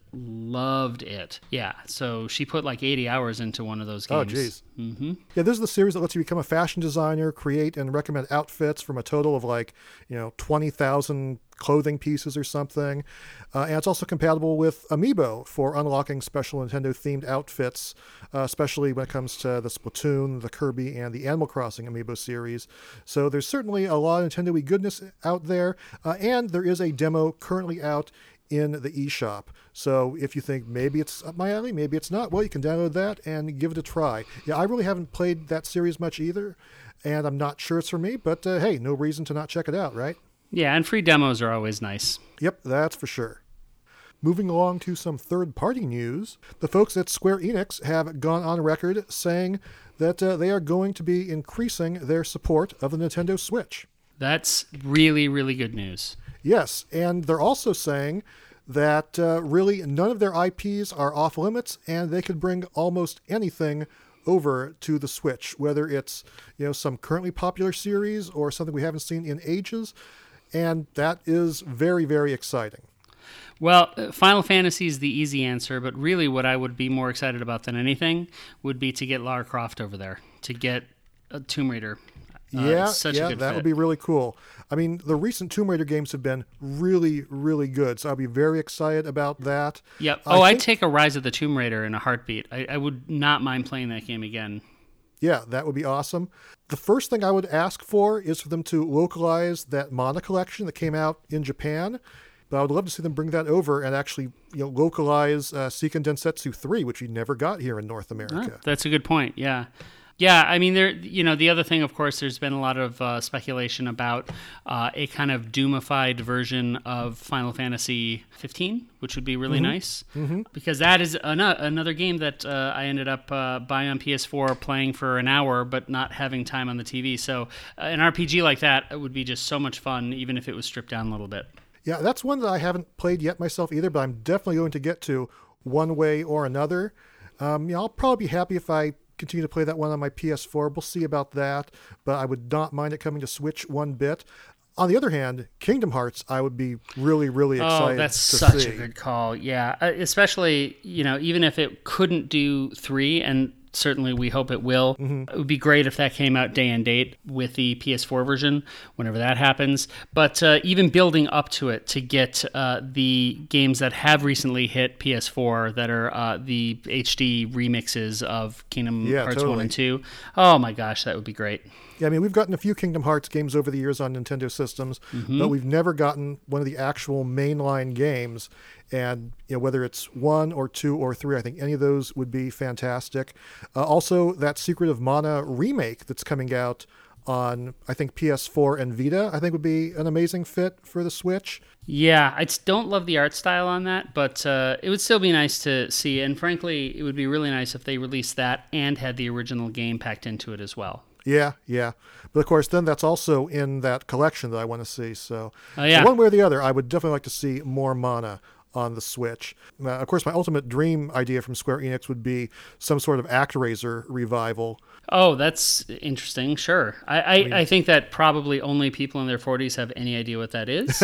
loved it. Yeah, so she put like eighty hours into one of those games. Oh, geez. Mm-hmm. Yeah, this is the series that lets you become a fashion designer, create and recommend outfits from a total of like, you know, twenty thousand clothing pieces or something. Uh, and it's also compatible with Amiibo for unlocking special Nintendo-themed outfits, uh, especially when it comes to the Splatoon, the Kirby, and the Animal Crossing Amiibo series. So there's certainly a lot of Nintendo-y goodness out there, uh, and there is a demo currently out in the eShop. So if you think maybe it's up my alley, maybe it's not, well, you can download that and give it a try. Yeah, I really haven't played that series much either, and I'm not sure it's for me, but uh, hey, no reason to not check it out, right? Yeah, and free demos are always nice. Yep, that's for sure. Moving along to some third-party news, the folks at Square Enix have gone on record saying that uh, they are going to be increasing their support of the Nintendo Switch. That's really, really good news. Yes, and they're also saying that uh, really none of their I Ps are off limits, and they could bring almost anything over to the Switch, whether it's, you know, some currently popular series or something we haven't seen in ages, and that is very, very exciting. Well, Final Fantasy is the easy answer, but really what I would be more excited about than anything would be to get Lara Croft over there, to get a Tomb Raider. Uh, yeah, such yeah, a good that fit. would be really cool. I mean, the recent Tomb Raider games have been really, really good, so I'll be very excited about that. Yep. I Oh, I'd think- take a Rise of the Tomb Raider in a heartbeat. I, I would not mind playing that game again. Yeah, that would be awesome. The first thing I would ask for is for them to localize that Mana collection that came out in Japan. But I would love to see them bring that over and actually, you know, localize uh, Seiken Densetsu three, which we never got here in North America. Oh, that's a good point. Yeah. Yeah, I mean, there. You know, the other thing, of course, there's been a lot of uh, speculation about uh, a kind of Doomified version of Final Fantasy fifteen, which would be really Mm-hmm. nice, mm-hmm. because that is an- another game that uh, I ended up uh, buying on P S four, playing for an hour, but not having time on the T V. So uh, an R P G like that would be just so much fun, even if it was stripped down a little bit. Yeah, that's one that I haven't played yet myself either, but I'm definitely going to get to one way or another. Um, you know, I'll probably be happy if I continue to play that one on my P S four. We'll see about that, but I would not mind it coming to Switch one bit. On the other hand, Kingdom Hearts, I would be really, really excited Oh, that's to such see. a good call. Yeah, Uh, especially, you know, even if it couldn't do three, and certainly we hope it will, Mm-hmm. it would be great if that came out day and date with the P S four version, whenever that happens. But uh, even building up to it to get uh, the games that have recently hit P S four that are uh, the H D remixes of Kingdom Yeah, Hearts totally. one and two. Oh my gosh, that would be great. Yeah, I mean, we've gotten a few Kingdom Hearts games over the years on Nintendo systems, Mm-hmm. but we've never gotten one of the actual mainline games. And you know, whether it's one or two or three, I think any of those would be fantastic. Uh, also, that Secret of Mana remake that's coming out on, I think, P S four and Vita, I think would be an amazing fit for the Switch. Yeah, I just don't love the art style on that, but uh, it would still be nice to see. And frankly, it would be really nice if they released that and had the original game packed into it as well. Yeah, yeah. But of course, then that's also in that collection that I want to see. So, Oh, yeah. one way or the other, I would definitely like to see more Mana on the Switch. Uh, of course, my ultimate dream idea from Square Enix would be some sort of ActRaiser revival. Oh, that's interesting. Sure. I, I, I think that probably only people in their forties have any idea what that is.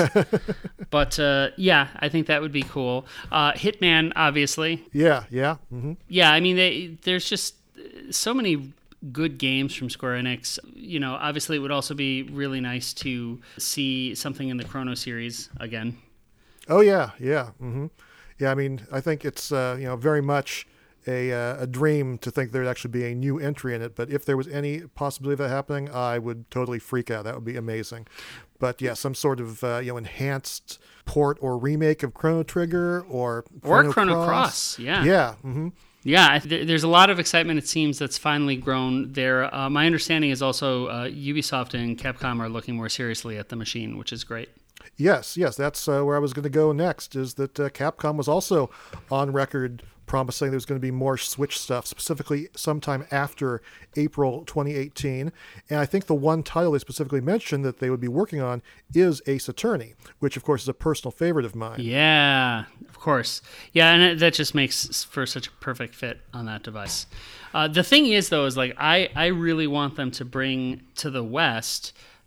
But uh, yeah, I think that would be cool. Uh, Hitman, obviously. Yeah, yeah. hmm Yeah, I mean, they, there's just so many good games from Square Enix. You know, obviously it would also be really nice to see something in the Chrono series again. Oh, yeah, yeah. hmm Yeah, I mean, I think it's, uh, you know, very much a, uh, a dream to think there'd actually be a new entry in it. But if there was any possibility of that happening, I would totally freak out. That would be amazing. But yeah, some sort of, uh, you know, enhanced port or remake of Chrono Trigger or Chrono Or Chrono Cross. Cross, yeah. Yeah. hmm Yeah, I th- there's a lot of excitement, it seems, that's finally grown there. Uh, my understanding is also uh, Ubisoft and Capcom are looking more seriously at the machine, which is great. Yes, yes, that's uh, where I was going to go next, is that uh, Capcom was also on record promising there's going to be more Switch stuff, specifically sometime after April twenty eighteen. And I think the one title they specifically mentioned that they would be working on is Ace Attorney, which, of course, is a personal favorite of mine. Yeah, of course. Yeah, and it, that just makes for such a perfect fit on that device. Uh, the thing is, though, is like I, I really want them to bring to the West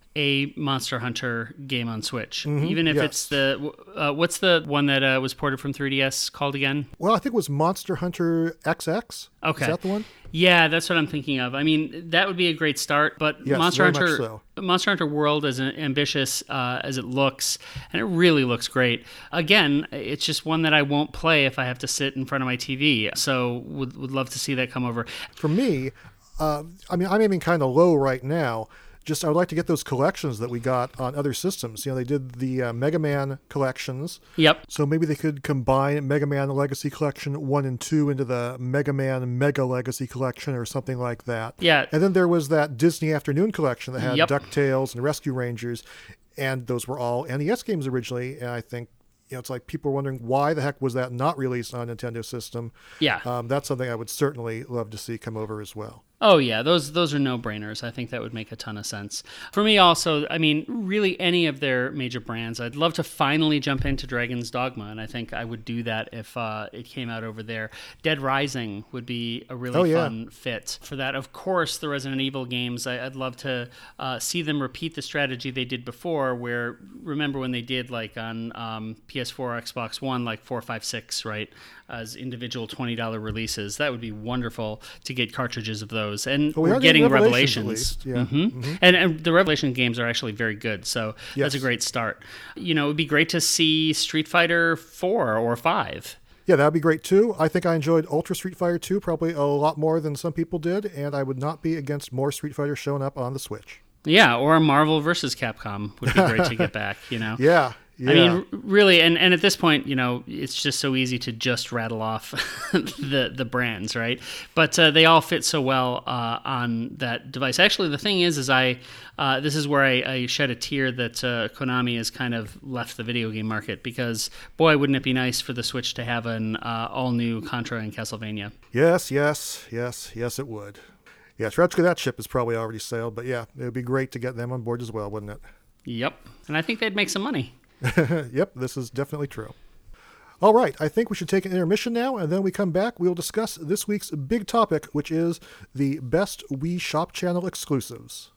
a Monster Hunter game on Switch, Mm-hmm, even if yes. it's the uh, what's the one that uh, was ported from three D S called again? Well, I think it was Monster Hunter X X. Okay. Is that the one? Yeah, that's what I'm thinking of. I mean, that would be a great start, but Yes, Monster very Hunter much so. Monster Hunter World is an ambitious uh, as it looks, and it really looks great. Again, it's just one that I won't play if I have to sit in front of my T V. So would would love to see that come over. For me, uh, I mean, I'm aiming kind of low right now. Just I would like to get those collections that we got on other systems. You know, they did the uh, Mega Man collections. Yep. So maybe they could combine Mega Man Legacy Collection one and two into the Mega Man Mega Legacy Collection or something like that. Yeah. And then there was that Disney Afternoon Collection that had Yep. DuckTales and Rescue Rangers. And those were all N E S games originally. And I think, you know, it's like people are wondering why the heck was that not released on a Nintendo system? Yeah. Um, that's something I would certainly love to see come over as well. Oh yeah, those those are no-brainers. I think that would make a ton of sense. For me also, I mean, really any of their major brands. I'd love to finally jump into Dragon's Dogma, and I think I would do that if uh, it came out over there. Dead Rising would be a really Oh, yeah. fun fit for that. Of course, the Resident Evil games, I, I'd love to uh, see them repeat the strategy they did before, where, remember when they did like on um, P S four, Xbox One, like four, five, six, right, as individual twenty dollars releases. That would be wonderful to get cartridges of those. And Well, we we're are getting getting Revelations Revelations. at least, yeah. hmm Mhm. And, and the Revelation games are actually very good, so that's a Yes. great start. You know, it would be great to see Street Fighter four or five. Yeah, that would be great too. I think I enjoyed Ultra Street Fighter two probably a lot more than some people did, and I would not be against more Street Fighter showing up on the Switch. Yeah, or Marvel versus Capcom would be great to get back, you know? Yeah, yeah. I mean, r- really, and, and at this point, you know, it's just so easy to just rattle off the the brands, right? But uh, they all fit so well uh, on that device. Actually, the thing is, is I uh, this is where I, I shed a tear that uh, Konami has kind of left the video game market because, boy, wouldn't it be nice for the Switch to have an uh, all new Contra and Castlevania? Yes, yes, yes, yes, it would. Yeah, tragically that ship is probably already sailed, but yeah, it would be great to get them on board as well, wouldn't it? Yep, and I think they'd make some money. Yep, this is definitely true. All right, I think we should take an intermission now, and then we come back. We'll discuss this week's big topic, which is the best Wii Shop Channel exclusives.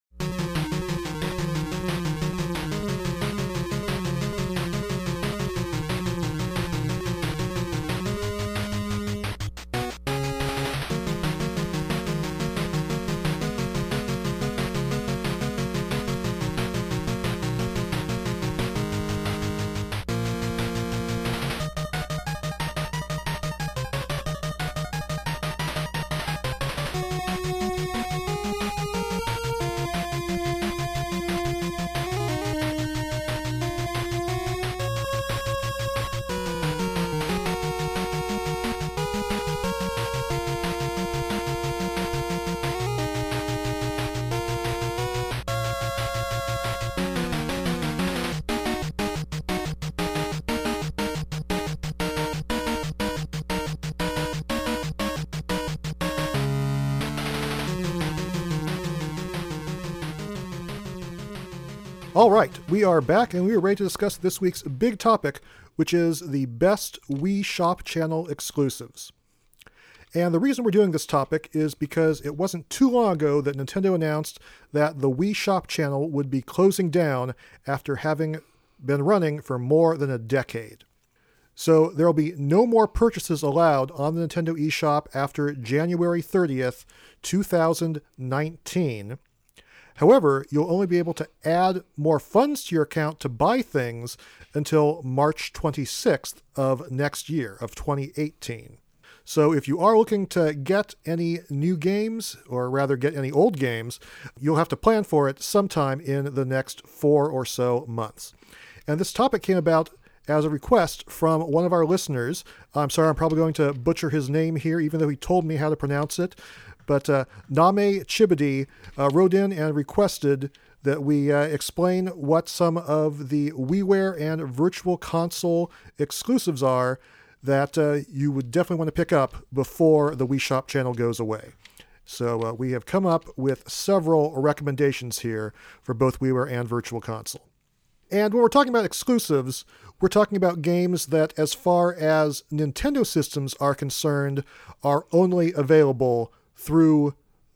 All right, we are back and we are ready to discuss this week's big topic, which is the best Wii Shop Channel exclusives. And the reason we're doing this topic is because it wasn't too long ago that Nintendo announced that the Wii Shop Channel would be closing down after having been running for more than a decade. So there will be no more purchases allowed on the Nintendo eShop after January thirtieth, two thousand nineteen. However, you'll only be able to add more funds to your account to buy things until March twenty-sixth of next year, of twenty eighteen. So if you are looking to get any new games, or rather get any old games, you'll have to plan for it sometime in the next four or so months. And this topic came about as a request from one of our listeners. I'm sorry, I'm probably going to butcher his name here, even though he told me how to pronounce it. But uh, Name Chibidi uh, wrote in and requested that we uh, explain what some of the WiiWare and Virtual Console exclusives are that uh, you would definitely want to pick up before the Wii Shop Channel goes away. So uh, we have come up with several recommendations here for both WiiWare and Virtual Console. And when we're talking about exclusives, we're talking about games that, as far as Nintendo systems are concerned, are only available through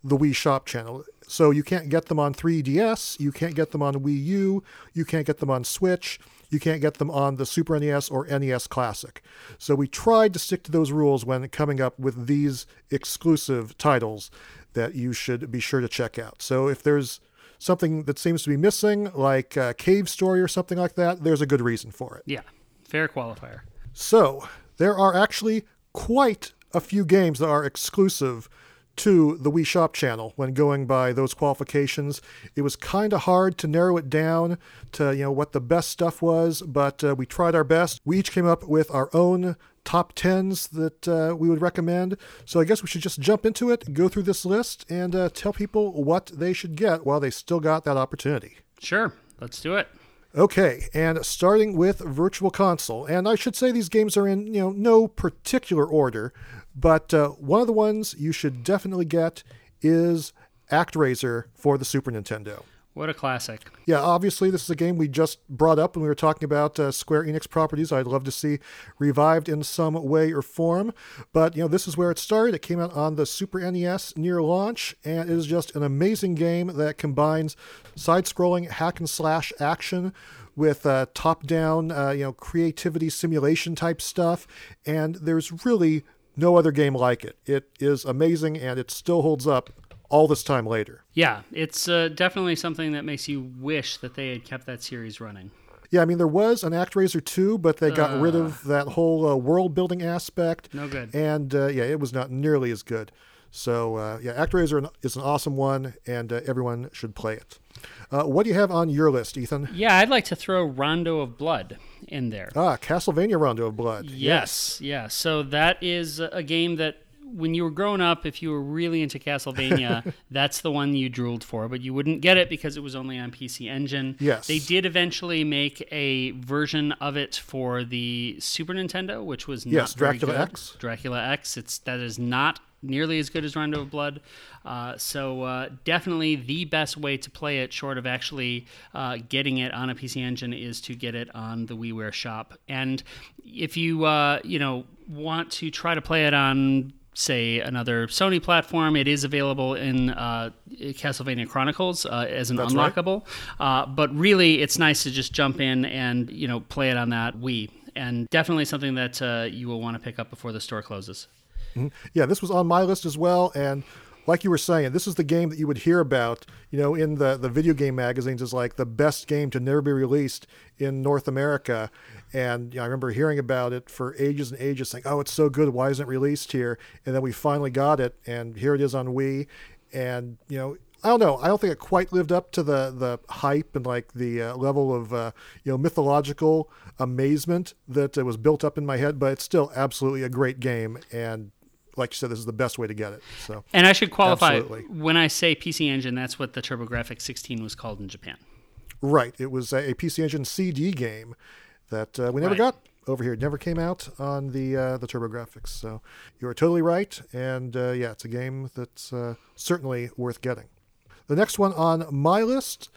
the Wii Shop channel. So you can't get them on three D S, you can't get them on Wii U, you can't get them on Switch, you can't get them on the Super N E S or N E S Classic. So we tried to stick to those rules when coming up with these exclusive titles that you should be sure to check out. So if there's something that seems to be missing, like uh, Cave Story or something like that, there's a good reason for it. Yeah, fair qualifier. So there are actually quite a few games that are exclusive to the Wii Shop channel when going by those qualifications. It was kind of hard to narrow it down to, you know, what the best stuff was, but uh, we tried our best. We each came up with our own top tens that uh, we would recommend. So I guess we should just jump into it, go through this list, and uh, tell people what they should get while they still got that opportunity. Sure, let's do it. Okay, and starting with Virtual Console, and I should say these games are in, you know, no particular order, but uh, one of the ones you should definitely get is ActRaiser for the Super Nintendo. What a classic. Yeah, obviously this is a game we just brought up when we were talking about uh, Square Enix properties I'd love to see revived in some way or form. But, you know, this is where it started. It came out on the Super N E S near launch, and it is just an amazing game that combines side-scrolling hack and slash action with uh, top-down, uh, you know, creativity simulation type stuff. And there's really no other game like it. It is amazing, and it still holds up all this time later. Yeah, it's uh, definitely something that makes you wish that they had kept that series running. Yeah, I mean, there was an ActRaiser two, but they got uh, rid of that whole uh, world-building aspect. No good. And, uh, yeah, it was not nearly as good. So, uh, yeah, ActRaiser is an awesome one, and uh, everyone should play it. Uh, what do you have on your list, Ethan? Yeah, I'd like to throw Rondo of Blood in there. Ah, Castlevania Rondo of Blood. Yes, yes. Yeah. So that is a game that when you were growing up, if you were really into Castlevania, that's the one you drooled for, but you wouldn't get it because it was only on P C Engine. Yes. They did eventually make a version of it for the Super Nintendo, which was not yes, very Dracula good. X. Dracula X. It's that is not nearly as good as Rondo of Blood. Uh, so uh, definitely the best way to play it, short of actually uh, getting it on a P C Engine, is to get it on the WiiWare shop. And if you uh, you know want to try to play it on, say, another Sony platform, it is available in uh, Castlevania Chronicles uh, as an That's unlockable. Right. Uh, but really, it's nice to just jump in and, you know, play it on that Wii. And definitely something that uh, you will want to pick up before the store closes. Mm-hmm. Yeah, this was on my list as well, and like you were saying, this is the game that you would hear about, you know, in the, the video game magazines as like the best game to never be released in North America. And you know, I remember hearing about it for ages and ages, saying, oh, it's so good, why isn't it released here? And then we finally got it, and here it is on Wii. And, you know, I don't know, I don't think it quite lived up to the, the hype and like the uh, level of, uh, you know, mythological amazement that uh, was built up in my head, but it's still absolutely a great game. And like you said, this is the best way to get it. So, and I should qualify, absolutely. When I say P C Engine, that's what the TurboGrafx sixteen was called in Japan. Right. It was a, a P C Engine C D game that uh, we never right. got over here. It never came out on the uh, the TurboGrafx. So you are totally right. And uh, yeah, it's a game that's uh, certainly worth getting. The next one on my list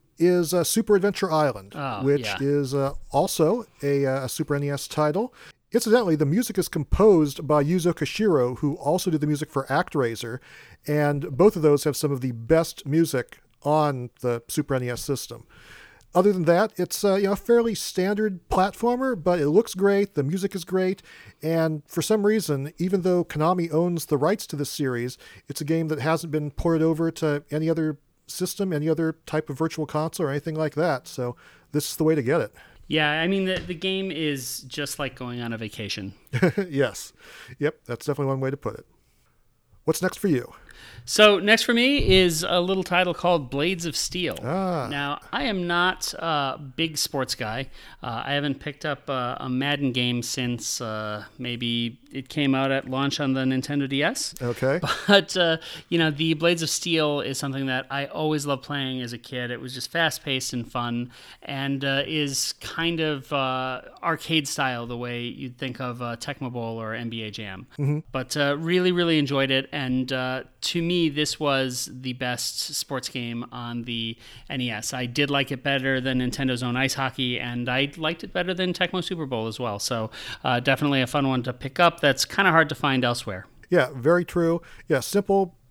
is uh, Super Adventure Island, oh, which yeah. is uh, also a, uh, a Super N E S title. Incidentally, the music is composed by Yuzo Koshiro, who also did the music for ActRaiser, and both of those have some of the best music on the Super N E S system. Other than that, it's uh, you know, a fairly standard platformer, but it looks great, the music is great, and for some reason, even though Konami owns the rights to this series, it's a game that hasn't been ported over to any other system, any other type of virtual console or anything like that, so this is the way to get it. Yeah, I mean, the, the game is just like going on a vacation. Yes. Yep, that's definitely one way to put it. What's next for you? So next for me is a little title called Blades of Steel. Ah. Now, I am not a big sports guy. Uh, I haven't picked up uh, a Madden game since uh, maybe it came out at launch on the Nintendo D S. Okay. But, uh, you know, the Blades of Steel is something that I always loved playing as a kid. It was just fast-paced and fun, and uh, is kind of uh, arcade style, the way you'd think of uh, Tecmo Bowl or N B A Jam. Mm-hmm. But uh, really, really enjoyed it, and uh, to me, this was the best sports game on the N E S. I did like it better than Nintendo's own Ice Hockey, and I liked it better than Tecmo Super Bowl as well. So uh, definitely a fun one to pick up that's kind of hard to find elsewhere. Yeah, very true. Yeah, simple,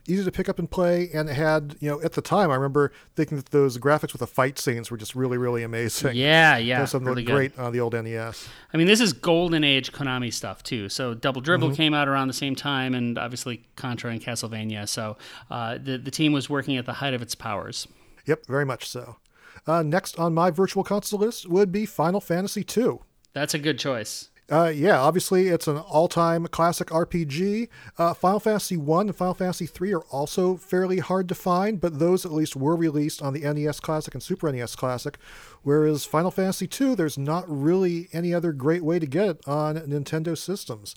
easy to pick up and play, and it had, you know, at the time, I remember thinking that those graphics with the fight scenes were just really, really amazing. Yeah, yeah. That's something really that looked great on the old N E S. I mean, this is golden age Konami stuff, too. So Double Dribble Mm-hmm. came out around the same time, and obviously Contra and Castlevania. So uh, the, the team was working at the height of its powers. Yep, very much so. Uh, next on my Virtual Console list would be Final Fantasy two. That's a good choice. Uh, yeah, obviously it's an all-time classic R P G. Uh, Final Fantasy one and Final Fantasy three are also fairly hard to find, but those at least were released on the N E S Classic and Super N E S Classic, whereas Final Fantasy two, there's not really any other great way to get it on Nintendo systems.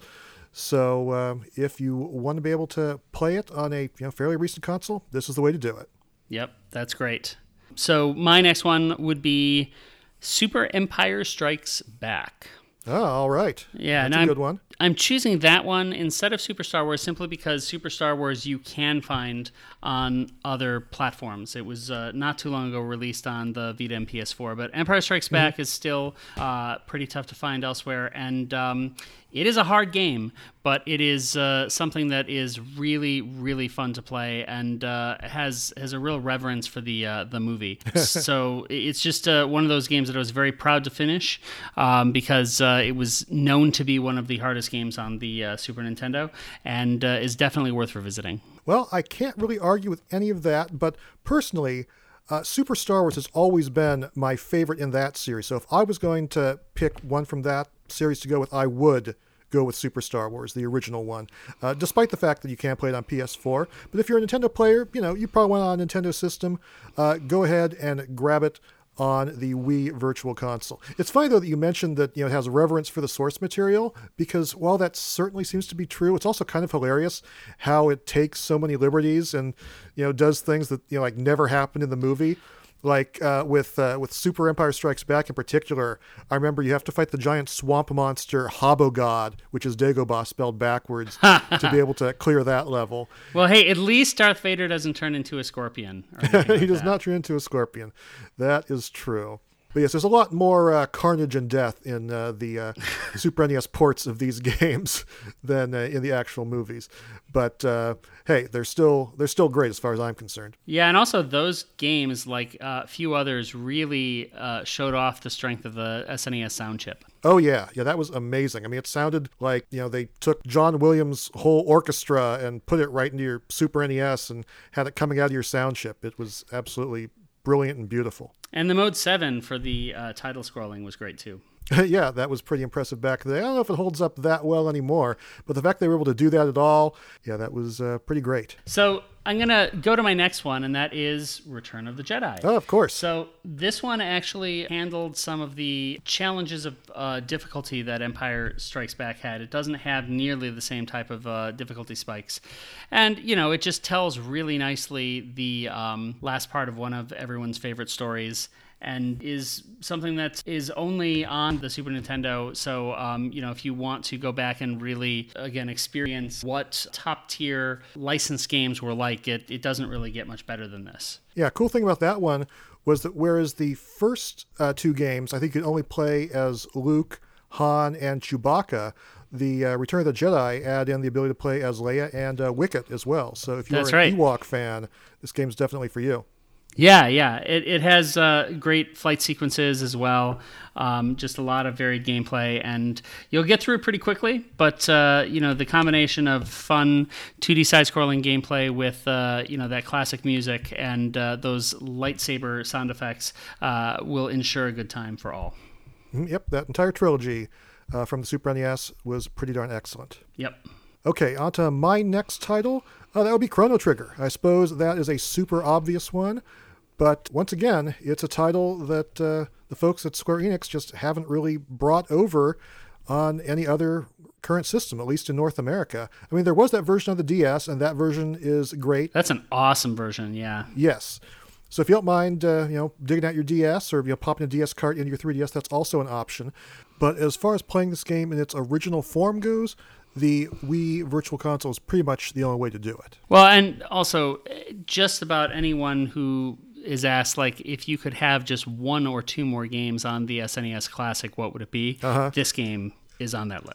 So um, if you want to be able to play it on a you know, fairly recent console, this is the way to do it. Yep, that's great. So my next one would be Super Empire Strikes Back. Oh, all right. Yeah, That's and a I'm, good one. I'm choosing that one instead of Super Star Wars simply because Super Star Wars you can find on other platforms. It was uh, not too long ago released on the Vita and P S four, but Empire Strikes Back mm-hmm. is still uh, pretty tough to find elsewhere, and um, it is a hard game, but it is uh, something that is really, really fun to play, and uh, has has a real reverence for the uh, the movie. So it's just uh, one of those games that I was very proud to finish um, because uh, it was known to be one of the hardest games on the uh, Super Nintendo, and uh, is definitely worth revisiting. Well, I can't really argue with any of that, but personally, uh, Super Star Wars has always been my favorite in that series. So if I was going to pick one from that series to go with, I would go with Super Star Wars, the original one, uh, despite the fact that you can't play it on P S four. But if you're a Nintendo player, you know, you probably want it on a Nintendo system, uh, go ahead and grab it on the Wii Virtual Console. It's funny, though, that you mentioned that, you know, it has reverence for the source material, because while that certainly seems to be true, it's also kind of hilarious how it takes so many liberties and, you know, does things that, you know, like never happened in the movie. Like uh, with uh, with Super Empire Strikes Back in particular, I remember you have to fight the giant swamp monster Habogod, which is Dagobah spelled backwards, to be able to clear that level. Well, hey, at least Darth Vader doesn't turn into a scorpion. Or he like does that. not turn into a scorpion. That is true. But yes, there's a lot more uh, carnage and death in uh, the uh, Super N E S ports of these games than uh, in the actual movies. But uh, hey, they're still they're still great as far as I'm concerned. Yeah, and also those games, like a uh, few others, really uh, showed off the strength of the S N E S sound chip. Oh yeah, yeah, that was amazing. I mean, it sounded like, you know, they took John Williams' whole orchestra and put it right into your Super N E S and had it coming out of your sound chip. It was absolutely brilliant and beautiful. And the Mode seven for the uh, title scrolling was great too. Yeah, that was pretty impressive back then. I don't know if it holds up that well anymore, but the fact they were able to do that at all, yeah, that was uh, pretty great. So I'm going to go to my next one, and that is Return of the Jedi. Oh, of course. So this one actually handled some of the challenges of uh, difficulty that Empire Strikes Back had. It doesn't have nearly the same type of uh, difficulty spikes. And, you know, it just tells really nicely the um, last part of one of everyone's favorite stories, and is something that is only on the Super Nintendo. So, um, you know, if you want to go back and really, again, experience what top-tier licensed games were like, it, it doesn't really get much better than this. Yeah, cool thing about that one was that whereas the first uh, two games, I think you could only play as Luke, Han, and Chewbacca, the uh, Return of the Jedi add in the ability to play as Leia and uh, Wicket as well. So if you're That's an right. Ewok fan, this game's definitely for you. Yeah, yeah. It it has uh, great flight sequences as well. Um, just a lot of varied gameplay, and you'll get through it pretty quickly. But uh, you know, the combination of fun two D side-scrolling gameplay with uh, you know, that classic music and uh, those lightsaber sound effects uh, will ensure a good time for all. Mm, yep, that entire trilogy uh, from the Super N E S was pretty darn excellent. Yep. Okay, on to my next title. Uh, that would be Chrono Trigger. I suppose that is a super obvious one. But once again, it's a title that uh, the folks at Square Enix just haven't really brought over on any other current system, at least in North America. I mean, there was that version of the D S, and that version is great. That's an awesome version, yeah. Yes. So if you don't mind, uh, you know, digging out your D S or, you know, popping a D S cart into your three D S, that's also an option. But as far as playing this game in its original form goes, the Wii Virtual Console is pretty much the only way to do it. Well, and also, just about anyone who is asked, like, if you could have just one or two more games on the S N E S Classic, what would it be? Uh-huh. This game is on that list.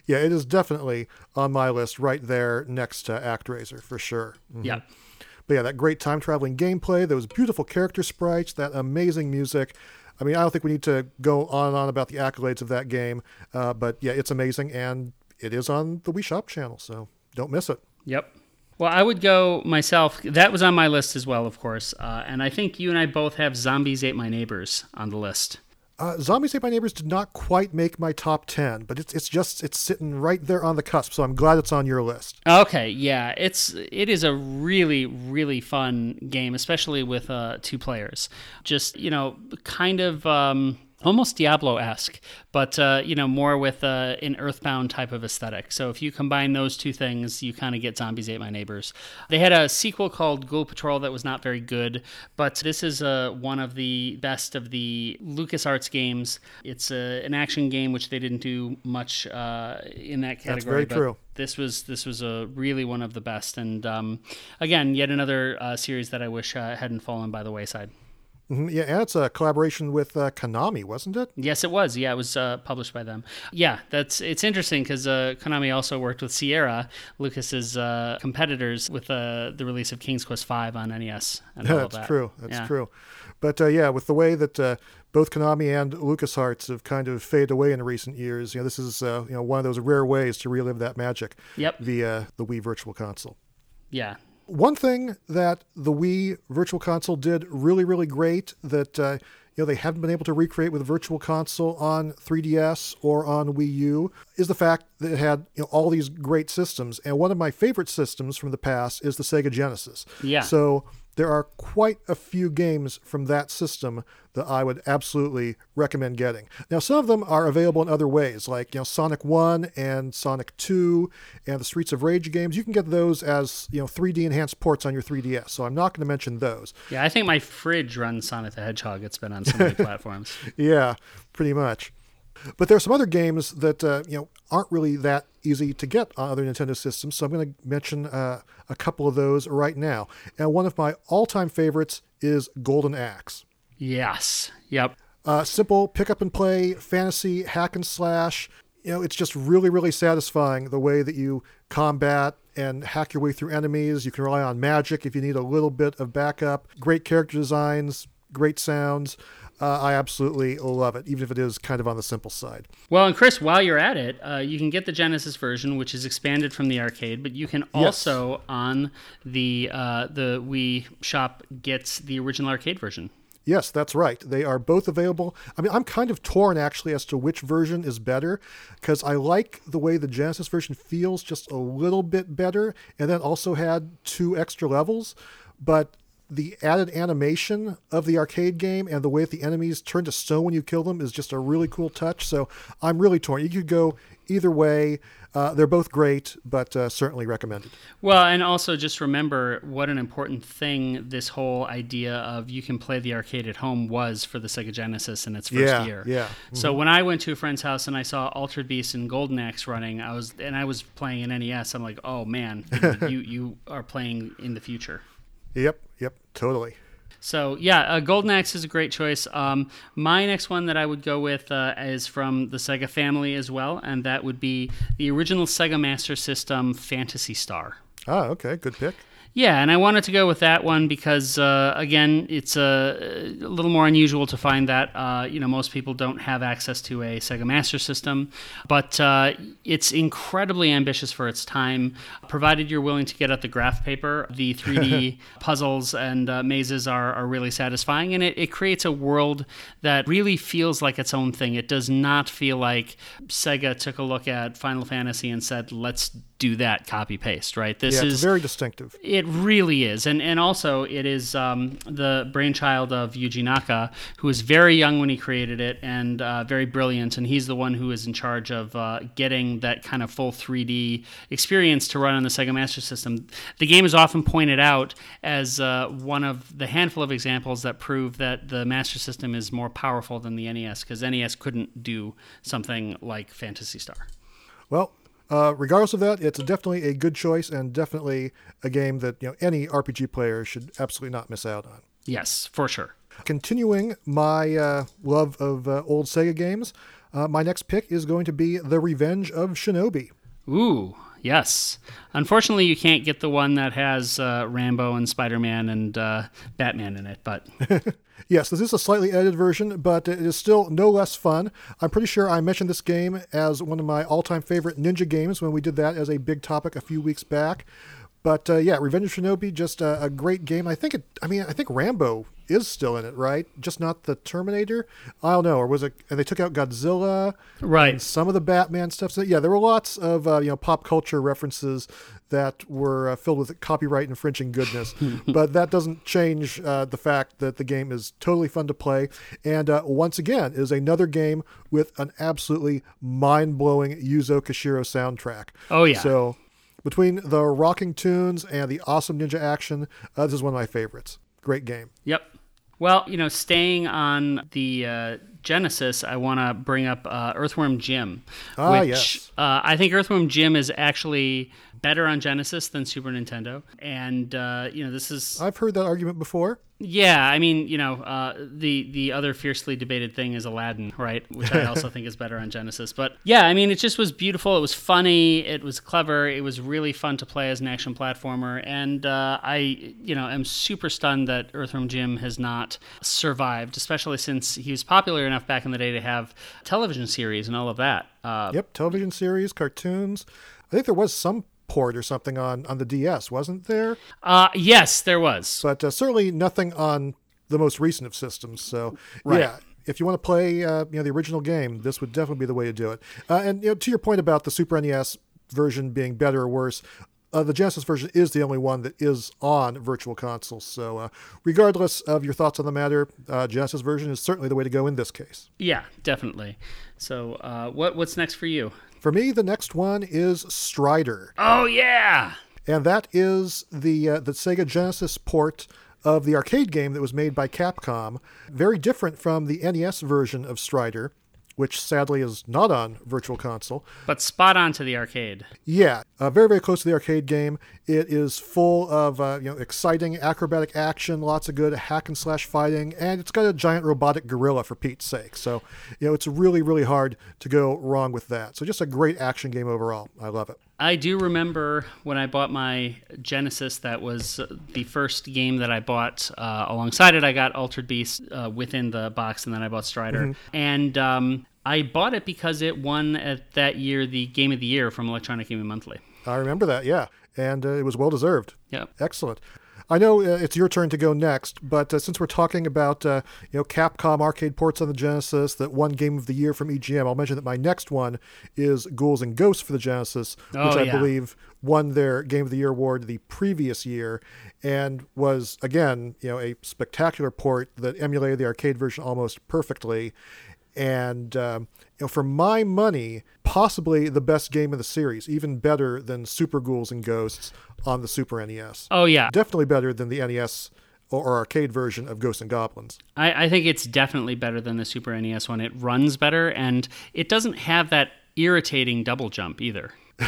Yeah, it is definitely on my list right there next to ActRaiser for sure. Mm-hmm. Yeah. But yeah, that great time traveling gameplay, those beautiful character sprites, that amazing music. I mean, I don't think we need to go on and on about the accolades of that game, uh, but yeah, it's amazing, and it is on the Wii Shop channel, so don't miss it. Yep. Well, I would go myself. That was on my list as well, of course, uh, and I think you and I both have Zombies Ate My Neighbors on the list. Uh, Zombies Ate My Neighbors did not quite make my top ten, but it's it's just it's sitting right there on the cusp, so I'm glad it's on your list. Okay, yeah, it's it is a really really fun game, especially with uh, two players. Just you know, kind of. Um, Almost Diablo-esque, but uh, you know, more with uh, an Earthbound type of aesthetic. So if you combine those two things, you kind of get Zombies Ate My Neighbors. They had a sequel called Ghoul Patrol that was not very good, but this is uh, one of the best of the LucasArts games. It's uh, an action game which they didn't do much uh, in that category. That's very but true. This was this was a really one of the best, and um, again, yet another uh, series that I wish uh, hadn't fallen by the wayside. Mm-hmm. Yeah, and it's a collaboration with uh, Konami, wasn't it? Yes, it was. Yeah, it was uh, published by them. Yeah, that's it's interesting because uh, Konami also worked with Sierra, Lucas's uh, competitors, with uh, the release of King's Quest five on N E S. And all That's of that. true. That's yeah. true. But uh, yeah, with the way that uh, both Konami and LucasArts have kind of faded away in recent years, you know, this is uh, you know one of those rare ways to relive that magic Yep. via the Wii Virtual Console. Yeah. One thing that the Wii Virtual Console did really, really great that uh, you know they haven't been able to recreate with the Virtual Console on three D S or on Wii U is the fact that it had you know all these great systems. And one of my favorite systems from the past is the Sega Genesis. Yeah. So there are quite a few games from that system that I would absolutely recommend getting. Now, some of them are available in other ways, like you know Sonic one and Sonic two and the Streets of Rage games. You can get those as you know three D enhanced ports on your three D S, so I'm not going to mention those. Yeah, I think my fridge runs Sonic the Hedgehog. It's been on so many platforms. Yeah, pretty much. But there are some other games that uh, you know aren't really that easy to get on other Nintendo systems, so I'm going to mention uh, a couple of those right now. And one of my all-time favorites is Golden Axe. Yes. Yep. Uh, simple pick-up-and-play fantasy hack and slash. You know, it's just really, really satisfying the way that you combat and hack your way through enemies. You can rely on magic if you need a little bit of backup. Great character designs, great sounds. Uh, I absolutely love it, even if it is kind of on the simple side. Well, and Chris, while you're at it, uh, you can get the Genesis version, which is expanded from the arcade, but you can also, yes. on the uh, the Wii Shop, get the original arcade version. Yes, that's right. They are both available. I mean, I'm kind of torn, actually, as to which version is better, because I like the way the Genesis version feels just a little bit better, and then also had two extra levels, but the added animation of the arcade game and the way that the enemies turn to stone when you kill them is just a really cool touch. So I'm really torn. You could go either way. Uh, they're both great, but uh, certainly recommended. Well, and also just remember what an important thing this whole idea of you can play the arcade at home was for the Sega Genesis in its first yeah, year. Yeah. Mm-hmm. So when I went to a friend's house and I saw Altered Beast and Golden Axe running, I was and I was playing an N E S. I'm like, oh man, you you are playing in the future. Yep, yep, totally. So, yeah, uh, Golden Axe is a great choice. Um, my next one that I would go with uh, is from the Sega family as well, and that would be the original Sega Master System Phantasy Star. Ah, okay, good pick. Yeah, and I wanted to go with that one because, uh, again, it's uh, a little more unusual to find that. Uh, you know, most people don't have access to a Sega Master System, but uh, it's incredibly ambitious for its time, provided you're willing to get out the graph paper. The three D puzzles and uh, mazes are, are really satisfying, and it, it creates a world that really feels like its own thing. It does not feel like Sega took a look at Final Fantasy and said, let's do that copy-paste, right? This yeah, it's is very distinctive. It really is. And and also it is um, the brainchild of Yuji Naka, who was very young when he created it and uh, very brilliant. And he's the one who is in charge of uh, getting that kind of full three D experience to run on the Sega Master System. The game is often pointed out as uh, one of the handful of examples that prove that the Master System is more powerful than the N E S, because N E S couldn't do something like Phantasy Star. Well, Uh, regardless of that, it's definitely a good choice and definitely a game that you know any R P G player should absolutely not miss out on. Yes, for sure. Continuing my uh, love of uh, old Sega games, Uh, my next pick is going to be The Revenge of Shinobi. Ooh, yes. Unfortunately, you can't get the one that has uh, Rambo and Spider-Man and uh, Batman in it, but... Yes, this is a slightly edited version, but it is still no less fun. I'm pretty sure I mentioned this game as one of my all-time favorite ninja games when we did that as a big topic a few weeks back. But uh, yeah, Revenge of Shinobi, just a, a great game. I think it. I mean, I think Rambo is still in it, right? Just not the Terminator. I don't know, or was it? And they took out Godzilla, right? And some of the Batman stuff. So yeah, there were lots of uh, you know pop culture references that were uh, filled with copyright infringing goodness. But that doesn't change uh, the fact that the game is totally fun to play, and uh, once again is another game with an absolutely mind-blowing Yuzo Koshiro soundtrack. Oh yeah. So. Between the rocking tunes and the awesome ninja action, uh, this is one of my favorites. Great game. Yep. Well, you know, staying on the uh, Genesis, I want to bring up uh, Earthworm Jim. Ah, which, yes. Uh, I think Earthworm Jim is actually better on Genesis than Super Nintendo. And, uh, you know, this is... I've heard that argument before. Yeah, I mean, you know, uh, the the other fiercely debated thing is Aladdin, right? Which I also think is better on Genesis. But yeah, I mean, it just was beautiful. It was funny. It was clever. It was really fun to play as an action platformer. And uh, I, you know, am super stunned that Earthworm Jim has not survived, especially since he was popular enough back in the day to have a television series and all of that. Uh, yep, television series, cartoons. I think there was some port or something on, on the D S, wasn't there? Uh, yes, there was. But uh, certainly nothing on the most recent of systems. So, right. yeah, if you want to play uh, you know the original game, this would definitely be the way to do it. Uh, and you know, to your point about the Super N E S version being better or worse, uh, the Genesis version is the only one that is on Virtual Console. So uh, regardless of your thoughts on the matter, uh, Genesis version is certainly the way to go in this case. Yeah, definitely. So uh, what what's next for you? For me, the next one is Strider. Oh, yeah! And that is the uh, the Sega Genesis port of the arcade game that was made by Capcom. Very different from the N E S version of Strider, which sadly is not on Virtual Console. But spot on to the arcade. Yeah, uh, very, very close to the arcade game. It is full of uh, you know exciting acrobatic action, lots of good hack and slash fighting, and it's got a giant robotic gorilla for Pete's sake. So, you know, it's really, really hard to go wrong with that. So just a great action game overall. I love it. I do remember when I bought my Genesis, that was the first game that I bought. Uh, alongside it, I got Altered Beast uh, within the box, and then I bought Strider. Mm-hmm. And um, I bought it because it won at that year the Game of the Year from Electronic Gaming Monthly. I remember that, yeah. And uh, it was well-deserved. Yep. Excellent. I know uh, it's your turn to go next, but uh, since we're talking about uh, you know Capcom arcade ports on the Genesis that won Game of the Year from E G M, I'll mention that my next one is Ghouls and Ghosts for the Genesis, oh, which I yeah. believe won their Game of the Year award the previous year and was, again, you know, a spectacular port that emulated the arcade version almost perfectly. And um, you know, for my money, possibly the best game of the series, even better than Super Ghouls and Ghosts on the Super N E S. Oh, yeah. Definitely better than the N E S or, or arcade version of Ghosts and Goblins. I, I think it's definitely better than the Super N E S one. It runs better, and it doesn't have that irritating double jump either.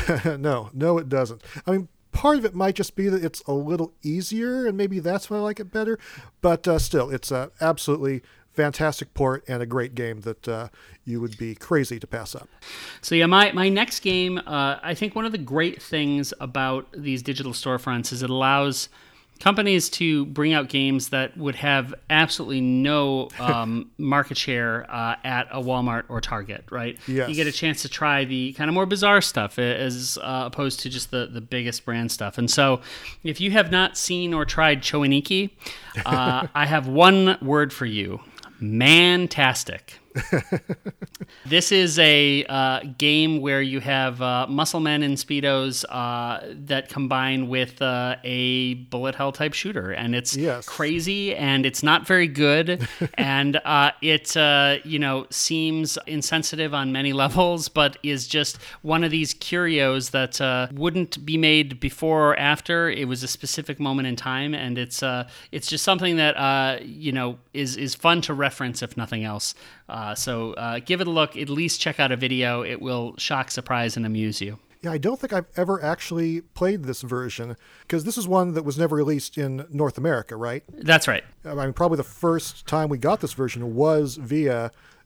no, no, it doesn't. I mean, part of it might just be that it's a little easier, and maybe that's why I like it better. But uh, still, it's uh, absolutely fantastic port and a great game that uh, you would be crazy to pass up. So yeah, my, my next game, uh, I think one of the great things about these digital storefronts is it allows companies to bring out games that would have absolutely no um, market share uh, at a Walmart or Target, right? Yes. You get a chance to try the kind of more bizarre stuff as uh, opposed to just the, the biggest brand stuff. And so if you have not seen or tried Choiniki, uh, I have one word for you. Mantastic. This is a uh, game where you have uh, muscle men in Speedos uh, that combine with uh, a bullet hell type shooter. And it's yes. crazy, and it's not very good. and uh, it, uh, you know, seems insensitive on many levels, but is just one of these curios that uh, wouldn't be made before or after. It was a specific moment in time, and it's uh, it's just something that, uh, you know, is, is fun to reference, if nothing else. Uh, so uh, give it a look. At least check out a video. It will shock, surprise, and amuse you. Yeah, I don't think I've ever actually played this version, because this is one that was never released in North America, right? That's right. I mean, probably the first time we got this version was via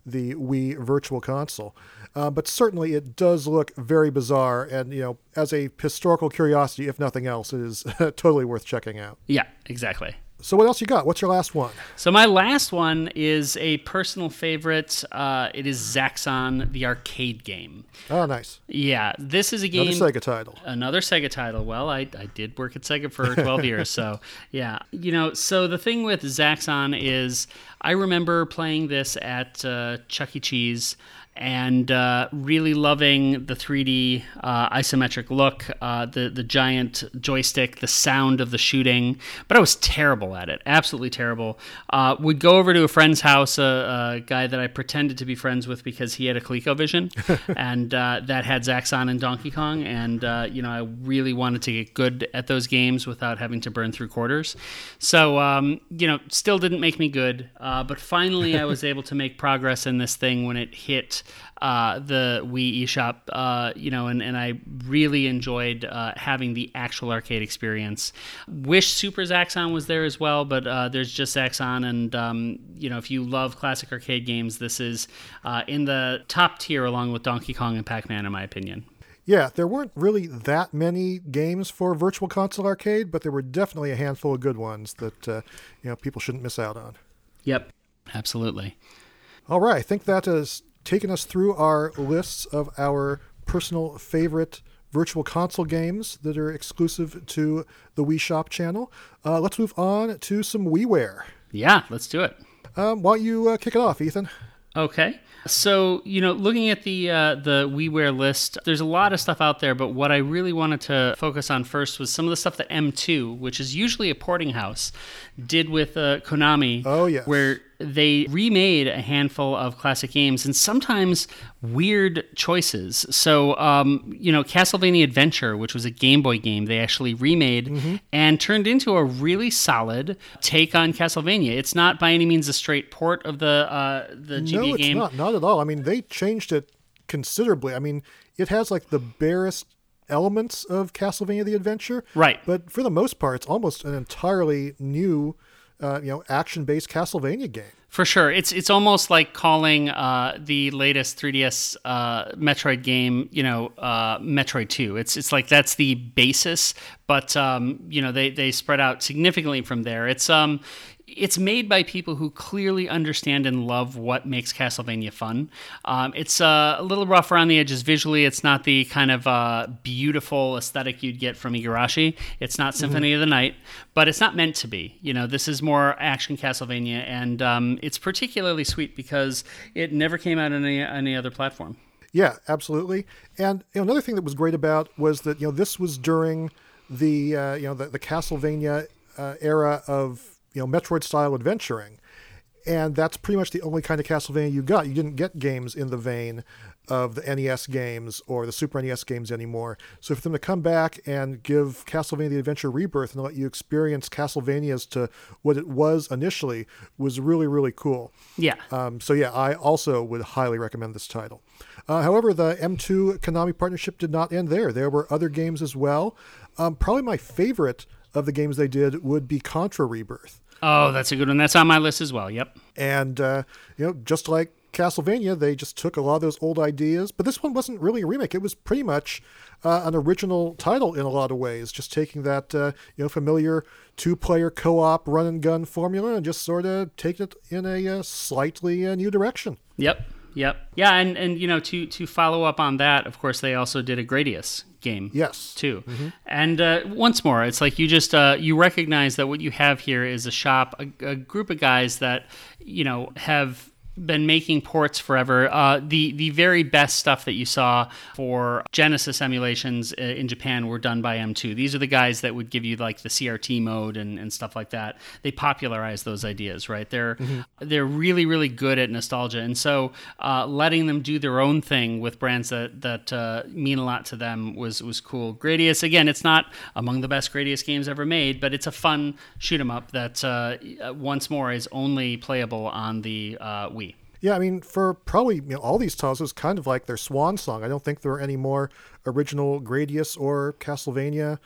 the Wii Virtual Console. Uh, but certainly it does look very bizarre, and you know, as a historical curiosity, if nothing else, it is totally worth checking out. Yeah, exactly. So what else you got? What's your last one? So my last one is a personal favorite. Uh, it is Zaxxon, the arcade game. Oh, nice. Yeah, this is a game. Another Sega title. Another Sega title. Well, I, I did work at Sega for twelve years, so yeah. You know, so the thing with Zaxxon is I remember playing this at uh, Chuck E. Cheese and uh, really loving the three D uh, isometric look, uh, the the giant joystick, the sound of the shooting. But I was terrible at it, absolutely terrible. Uh, would go over to a friend's house, a, a guy that I pretended to be friends with because he had a ColecoVision, and uh, that had Zaxxon and Donkey Kong. And uh, you know, I really wanted to get good at those games without having to burn through quarters. So um, you know, still didn't make me good. Uh, but finally, I was able to make progress in this thing when it hit uh, the Wii eShop, uh, you know, and, and I really enjoyed uh, having the actual arcade experience. Wish Super Zaxxon was there as well, but uh, there's just Zaxxon, and um, you know, if you love classic arcade games, this is uh, in the top tier along with Donkey Kong and Pac-Man, in my opinion. Yeah, there weren't really that many games for Virtual Console Arcade, but there were definitely a handful of good ones that uh, you know, people shouldn't miss out on. Yep, absolutely. All right, I think that has taken us through our lists of our personal favorite Virtual Console games that are exclusive to the Wii Shop channel. Uh, let's move on to some WiiWare. Yeah, let's do it. Um, why don't you uh, kick it off, Ethan? Okay. So, you know, looking at the uh, the WiiWare list, there's a lot of stuff out there, but what I really wanted to focus on first was some of the stuff that M two, which is usually a porting house, did with uh, Konami. Oh, yes. Where they remade a handful of classic games, and sometimes weird choices. So, um, you know, Castlevania Adventure, which was a Game Boy game, they actually remade mm-hmm. and turned into a really solid take on Castlevania. It's not by any means a straight port of the uh, the G B no, game. No, it's not. Not at all. I mean, they changed it considerably. I mean, it has like the barest elements of Castlevania the Adventure. Right. But for the most part, it's almost an entirely new Uh, you know, action-based Castlevania game. For sure. It's it's almost like calling uh, the latest three D S uh, Metroid game, you know, uh, Metroid two. It's it's like that's the basis, but um, you know, they they spread out significantly from there. It's um it's made by people who clearly understand and love what makes Castlevania fun. Um, it's uh, a little rough around the edges visually. It's not the kind of uh, beautiful aesthetic you'd get from Igarashi. It's not Symphony mm-hmm. of the Night, but it's not meant to be. You know, this is more action Castlevania, and um, it's particularly sweet because it never came out on any, any other platform. Yeah, absolutely. And you know, another thing that was great about was that, you know, this was during the uh, you know the, the Castlevania uh, era of, you know, Metroid-style adventuring. And that's pretty much the only kind of Castlevania you got. You didn't get games in the vein of the N E S games or the Super N E S games anymore. So for them to come back and give Castlevania the Adventure Rebirth and let you experience Castlevania as to what it was initially was really, really cool. Yeah. Um, so yeah, I also would highly recommend this title. Uh, however, the M two Konami partnership did not end there. There were other games as well. Um, probably my favorite of the games they did would be Contra Rebirth. Oh, that's a good one. That's on my list as well. Yep. And, uh, you know, just like Castlevania, they just took a lot of those old ideas. But this one wasn't really a remake. It was pretty much uh, an original title in a lot of ways, just taking that, uh, you know, familiar two-player co-op run-and-gun formula and just sort of taking it in a uh, slightly uh, new direction. Yep. Yep. Yeah, and, and you know, to to follow up on that, of course, they also did a Gradius game. Yes. Too. Mm-hmm. And uh, once more, it's like you just uh, you recognize that what you have here is a shop, a, a group of guys that, you know, have been making ports forever. Uh, the the very best stuff that you saw for Genesis emulations uh, in Japan were done by M two. These are the guys that would give you like the C R T mode and, and stuff like that. They popularized those ideas, right? They're mm-hmm. they're really really good at nostalgia, and so uh, letting them do their own thing with brands that that uh, mean a lot to them was was cool. Gradius, again, it's not among the best Gradius games ever made, but it's a fun shoot 'em up that uh, once more is only playable on the uh, Wii. Yeah, I mean, for probably, you know, all these titles, it was kind of like their swan song. I don't think there were any more original Gradius or Castlevania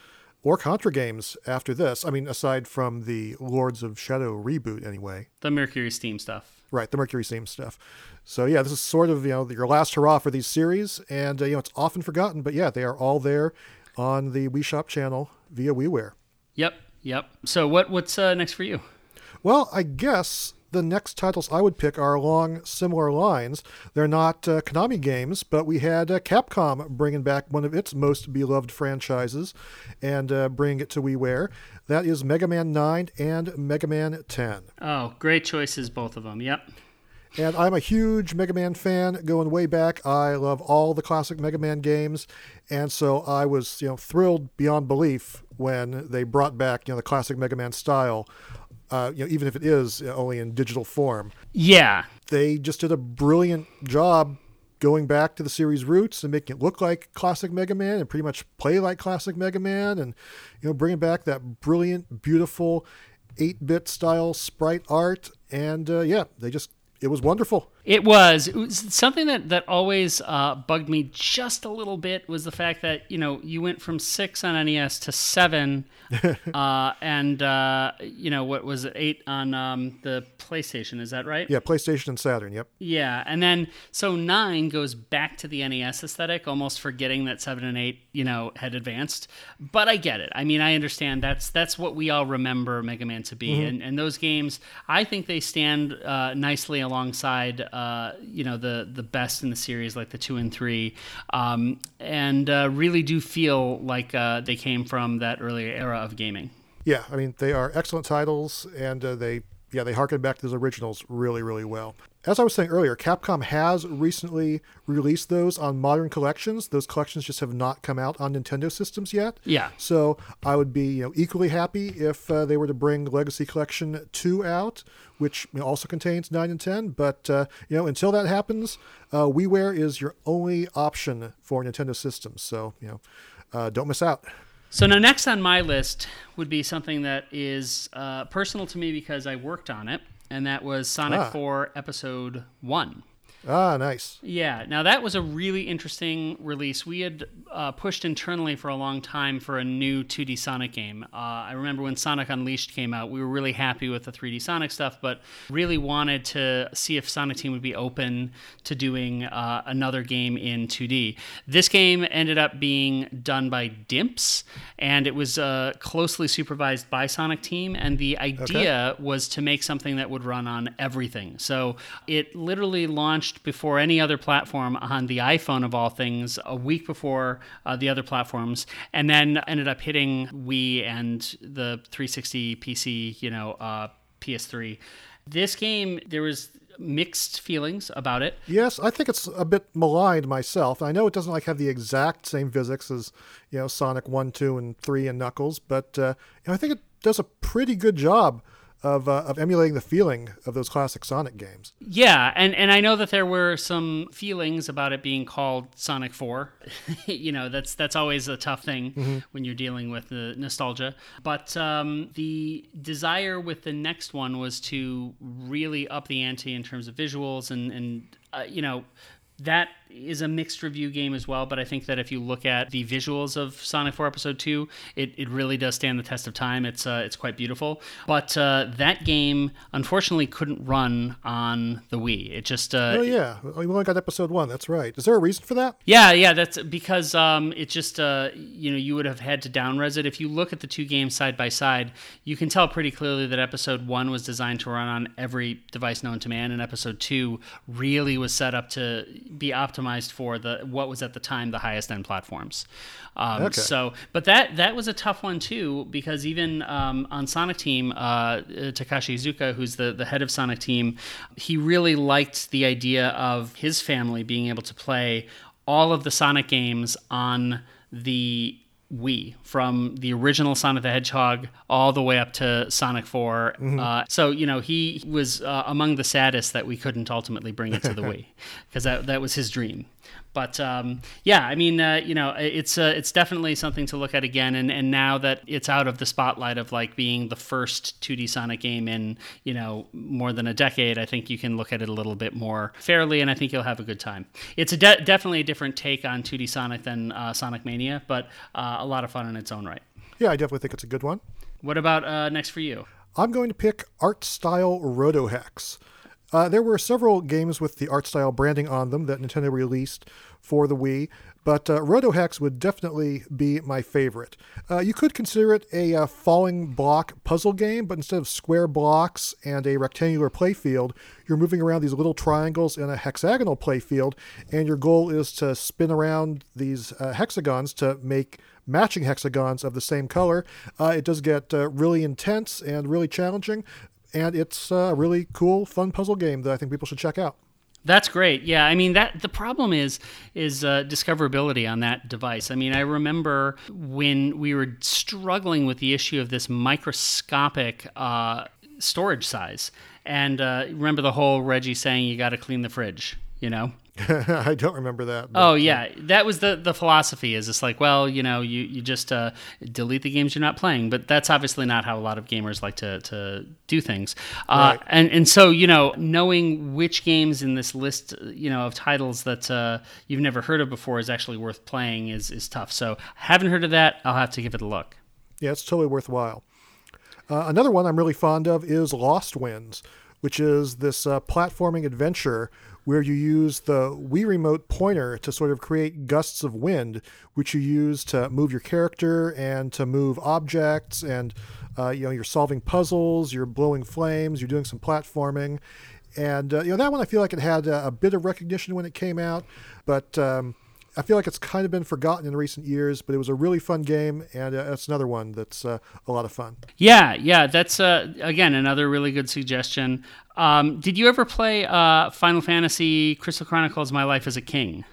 or Contra games after this. I mean, aside from the Lords of Shadow reboot, anyway. The Mercury Steam stuff. Right, the Mercury Steam stuff. So yeah, this is sort of, you know, your last hurrah for these series, and uh, you know, it's often forgotten, but yeah, they are all there on the Wii Shop channel via WiiWare. Yep, yep. So what what's uh, next for you? Well, I guess the next titles I would pick are along similar lines. They're not uh, Konami games, but we had uh, Capcom bringing back one of its most beloved franchises and uh, bringing it to WiiWare. That is Mega Man nine and Mega Man ten. Oh, great choices, both of them. Yep. And I'm a huge Mega Man fan going way back. I love all the classic Mega Man games. And so I was, you know, thrilled beyond belief when they brought back, you know, the classic Mega Man style, uh, you know, even if it is only in digital form. Yeah. They just did a brilliant job going back to the series roots and making it look like classic Mega Man and pretty much play like classic Mega Man, and, you know, bringing back that brilliant, beautiful eight-bit style sprite art. And uh, yeah, they just, it was wonderful. It was. It was something that, that always uh, bugged me just a little bit was the fact that, you know, you went from six on N E S to seven uh, and, uh, you know, what was it, eight on um, the PlayStation, is that right? Yeah, PlayStation and Saturn, yep. Yeah, and then, so nine goes back to the N E S aesthetic, almost forgetting that seven and eight, you know, had advanced. But I get it. I mean, I understand that's that's what we all remember Mega Man to be. Mm-hmm. And, and those games, I think they stand uh, nicely alongside Uh, you know, the the best in the series, like the two and three, um, and uh, really do feel like uh, they came from that earlier era of gaming. Yeah, I mean, they are excellent titles, and uh, they, yeah, they harken back to those originals really, really well. As I was saying earlier, Capcom has recently released those on modern collections. Those collections just have not come out on Nintendo systems yet. Yeah. So I would be, you know, equally happy if uh, they were to bring Legacy Collection two out, which, you know, also contains nine and ten. But, uh, you know, until that happens, uh, WiiWare is your only option for Nintendo systems. So, you know, uh, don't miss out. So now next on my list would be something that is uh, personal to me because I worked on it. And that was Sonic ah. four Episode one. Ah, nice. Yeah. Now, that was a really interesting release. We had uh, pushed internally for a long time for a new two D Sonic game. Uh, I remember when Sonic Unleashed came out, we were really happy with the three D Sonic stuff, but really wanted to see if Sonic Team would be open to doing uh, another game in two D. This game ended up being done by Dimps, and it was uh, closely supervised by Sonic Team, and the idea okay. was to make something that would run on everything. So it literally launched before any other platform on the iPhone, of all things, a week before uh, the other platforms, and then ended up hitting Wii and the three sixty P C, you know, uh, P S three. This game, there was mixed feelings about it. Yes, I think it's a bit maligned myself. I know it doesn't like have the exact same physics as, you know, Sonic one, two, and three and Knuckles, but uh, you know, I think it does a pretty good job of uh, of emulating the feeling of those classic Sonic games. Yeah, and, and I know that there were some feelings about it being called Sonic four. You know, that's that's always a tough thing mm-hmm. when you're dealing with the nostalgia. But um, the desire with the next one was to really up the ante in terms of visuals and, and uh, you know, that is a mixed review game as well, but I think that if you look at the visuals of Sonic four Episode two, it, it really does stand the test of time. It's uh, it's quite beautiful. But uh, that game, unfortunately, couldn't run on the Wii. It just... Uh, oh, yeah. We only got Episode one. That's right. Is there a reason for that? Yeah, yeah. That's because um, it just, uh, you know, you would have had to down-res it. If you look at the two games side by side, you can tell pretty clearly that Episode one was designed to run on every device known to man, and Episode two really was set up to be optimized for the what was at the time the highest end platforms. Um, okay. So, but that that was a tough one too, because even um, on Sonic Team, uh, Takashi Iizuka, who's the the head of Sonic Team, he really liked the idea of his family being able to play all of the Sonic games on the Wii, from the original Sonic the Hedgehog all the way up to Sonic four. Mm-hmm. Uh, so, you know, he was uh, among the saddest that we couldn't ultimately bring it to the Wii, because that that was his dream. But um, yeah, I mean, uh, you know, it's uh, it's definitely something to look at again. And, and now that it's out of the spotlight of like being the first two D Sonic game in, you know, more than a decade, I think you can look at it a little bit more fairly, and I think you'll have a good time. It's a de- definitely a different take on two D Sonic than uh, Sonic Mania, but uh, a lot of fun in its own right. Yeah, I definitely think it's a good one. What about uh, next for you? I'm going to pick Art Style Rotohex. Uh, there were several games with the art style branding on them that Nintendo released for the Wii, but uh, Rotohex would definitely be my favorite. Uh, you could consider it a uh, falling block puzzle game, but instead of square blocks and a rectangular playfield, you're moving around these little triangles in a hexagonal playfield, and your goal is to spin around these uh, hexagons to make matching hexagons of the same color. Uh, it does get uh, really intense and really challenging, and it's a really cool, fun puzzle game that I think people should check out. That's great. Yeah, I mean that the problem is is uh, discoverability on that device. I mean, I remember when we were struggling with the issue of this microscopic uh, storage size, and uh, remember the whole Reggie saying you got to clean the fridge, you know. I don't remember that. But, oh yeah, that was the the philosophy. Is it's like, well, you know, you you just uh, delete the games you're not playing, but that's obviously not how a lot of gamers like to to do things. Uh, right. And and so you know, knowing which games in this list, you know, of titles that uh, you've never heard of before is actually worth playing is is tough. So haven't heard of that. I'll have to give it a look. Yeah, it's totally worthwhile. Uh, another one I'm really fond of is Lost Winds, which is this uh, platforming adventure where you use the Wii Remote pointer to sort of create gusts of wind, which you use to move your character and to move objects, and uh, you know, you're solving puzzles, you're blowing flames, you're doing some platforming. And uh, you know, that one I feel like it had a, a bit of recognition when it came out, but um, I feel like it's kind of been forgotten in recent years, but it was a really fun game, and uh, it's another one that's uh, a lot of fun. Yeah, yeah, that's, uh, again, another really good suggestion. Um, did you ever play uh, Final Fantasy Crystal Chronicles My Life as a King?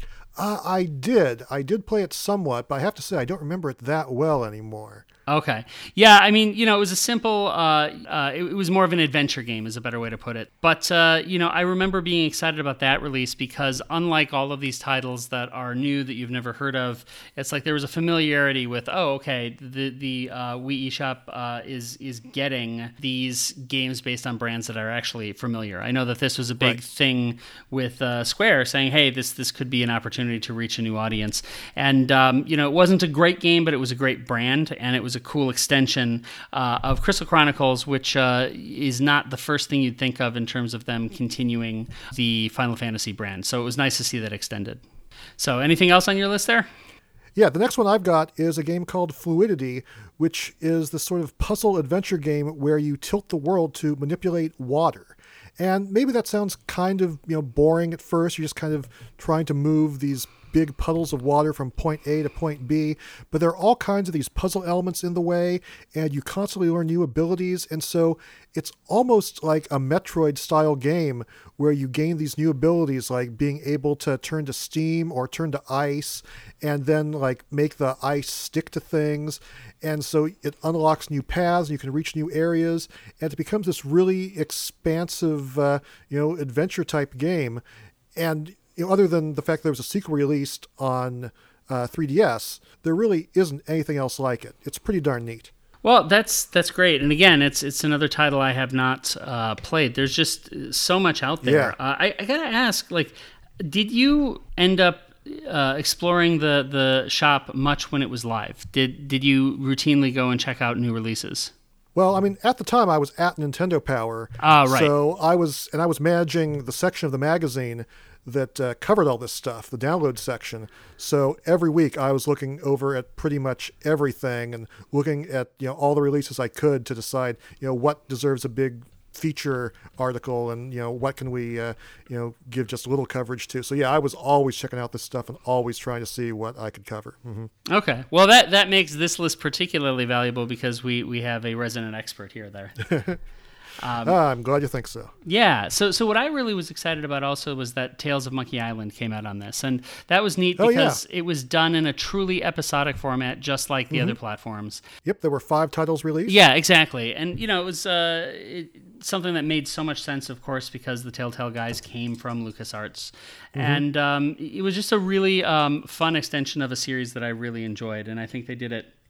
Uh, I did. I did play it somewhat, but I have to say I don't remember it that well anymore. Okay. Yeah, I mean, you know, it was a simple, uh, uh, it, it was more of an adventure game is a better way to put it. But, uh, you know, I remember being excited about that release because unlike all of these titles that are new that you've never heard of, it's like there was a familiarity with, oh, okay, the the uh, Wii eShop uh, is, is getting these games based on brands that are actually familiar. I know that this was a big right. thing with uh, Square saying, hey, this, this could be an opportunity to reach a new audience. And, um, you know, it wasn't a great game, but it was a great brand, and it was a cool extension uh, of Crystal Chronicles, which uh, is not the first thing you'd think of in terms of them continuing the Final Fantasy brand. So it was nice to see that extended. So anything else on your list there? Yeah, the next one I've got is a game called Fluidity, which is the sort of puzzle adventure game where you tilt the world to manipulate water. And maybe that sounds kind of, you know, boring at first. You're just kind of trying to move these big puddles of water from point A to point B, but there are all kinds of these puzzle elements in the way, and you constantly learn new abilities, and so it's almost like a Metroid-style game where you gain these new abilities, like being able to turn to steam or turn to ice, and then like make the ice stick to things, and so it unlocks new paths, and you can reach new areas, and it becomes this really expansive, uh, you know, adventure-type game, and you know, other than the fact there was a sequel released on uh, three D S, there really isn't anything else like it. It's pretty darn neat. Well, that's that's great, and again, it's it's another title I have not uh, played. There's just so much out there. Yeah. Uh, I, I gotta ask, like, did you end up uh, exploring the the shop much when it was live? Did did you routinely go and check out new releases? Well, I mean, at the time I was at Nintendo Power, Ah, right. so I was and I was managing the section of the magazine that uh, covered all this stuff, the download section. So every week I was looking over at pretty much everything and looking at, you know, all the releases I could to decide, you know, what deserves a big feature article and, you know, what can we, uh, you know, give just a little coverage to. So yeah, I was always checking out this stuff and always trying to see what I could cover. Mm-hmm. Okay. Well, that, that makes this list particularly valuable because we, we have a resident expert here there. Um, ah, I'm glad you think so. Yeah. So so what I really was excited about also was that Tales of Monkey Island came out on this. And that was neat because oh, yeah. it was done in a truly episodic format, just like the mm-hmm. other platforms. Yep. There were five titles released. Yeah, exactly. And, you know, it was uh, it, something that made so much sense, of course, because the Telltale guys came from LucasArts. Mm-hmm. And um, it was just a really um, fun extension of a series that I really enjoyed. And I think they did it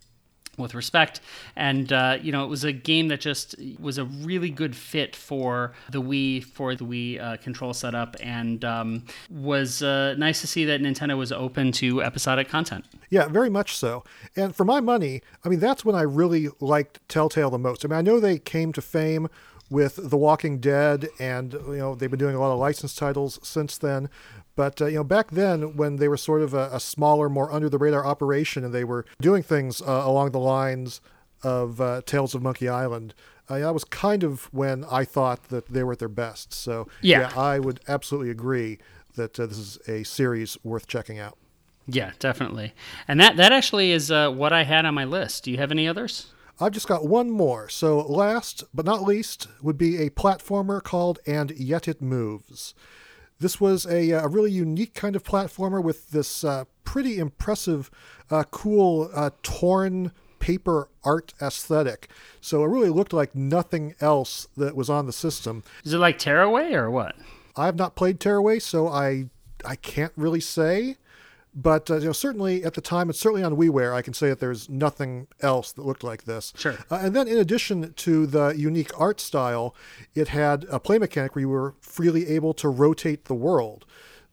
with respect. And, uh, you know, it was a game that just was a really good fit for the Wii, for the Wii uh, control setup, and um, was uh, nice to see that Nintendo was open to episodic content. Yeah, very much so. And for my money, I mean, that's when I really liked Telltale the most. I mean, I know they came to fame with The Walking Dead, and, you know, they've been doing a lot of licensed titles since then. But, uh, you know, back then when they were sort of a, a smaller, more under-the-radar operation and they were doing things uh, along the lines of uh, Tales of Monkey Island, uh, that was kind of when I thought that they were at their best. So, yeah, yeah I would absolutely agree that uh, this is a series worth checking out. Yeah, definitely. And that, that actually is uh, what I had on my list. Do you have any others? I've just got one more. So last but not least would be a platformer called And Yet It Moves. This was a, a really unique kind of platformer with this uh, pretty impressive, uh, cool, uh, torn paper art aesthetic. So it really looked like nothing else that was on the system. Is it like Tearaway or what? I have not played Tearaway, so I I can't really say. But uh, you know, certainly at the time, it's certainly on WiiWare, I can say that there's nothing else that looked like this. Sure. Uh, and then in addition to the unique art style, it had a play mechanic where you were freely able to rotate the world.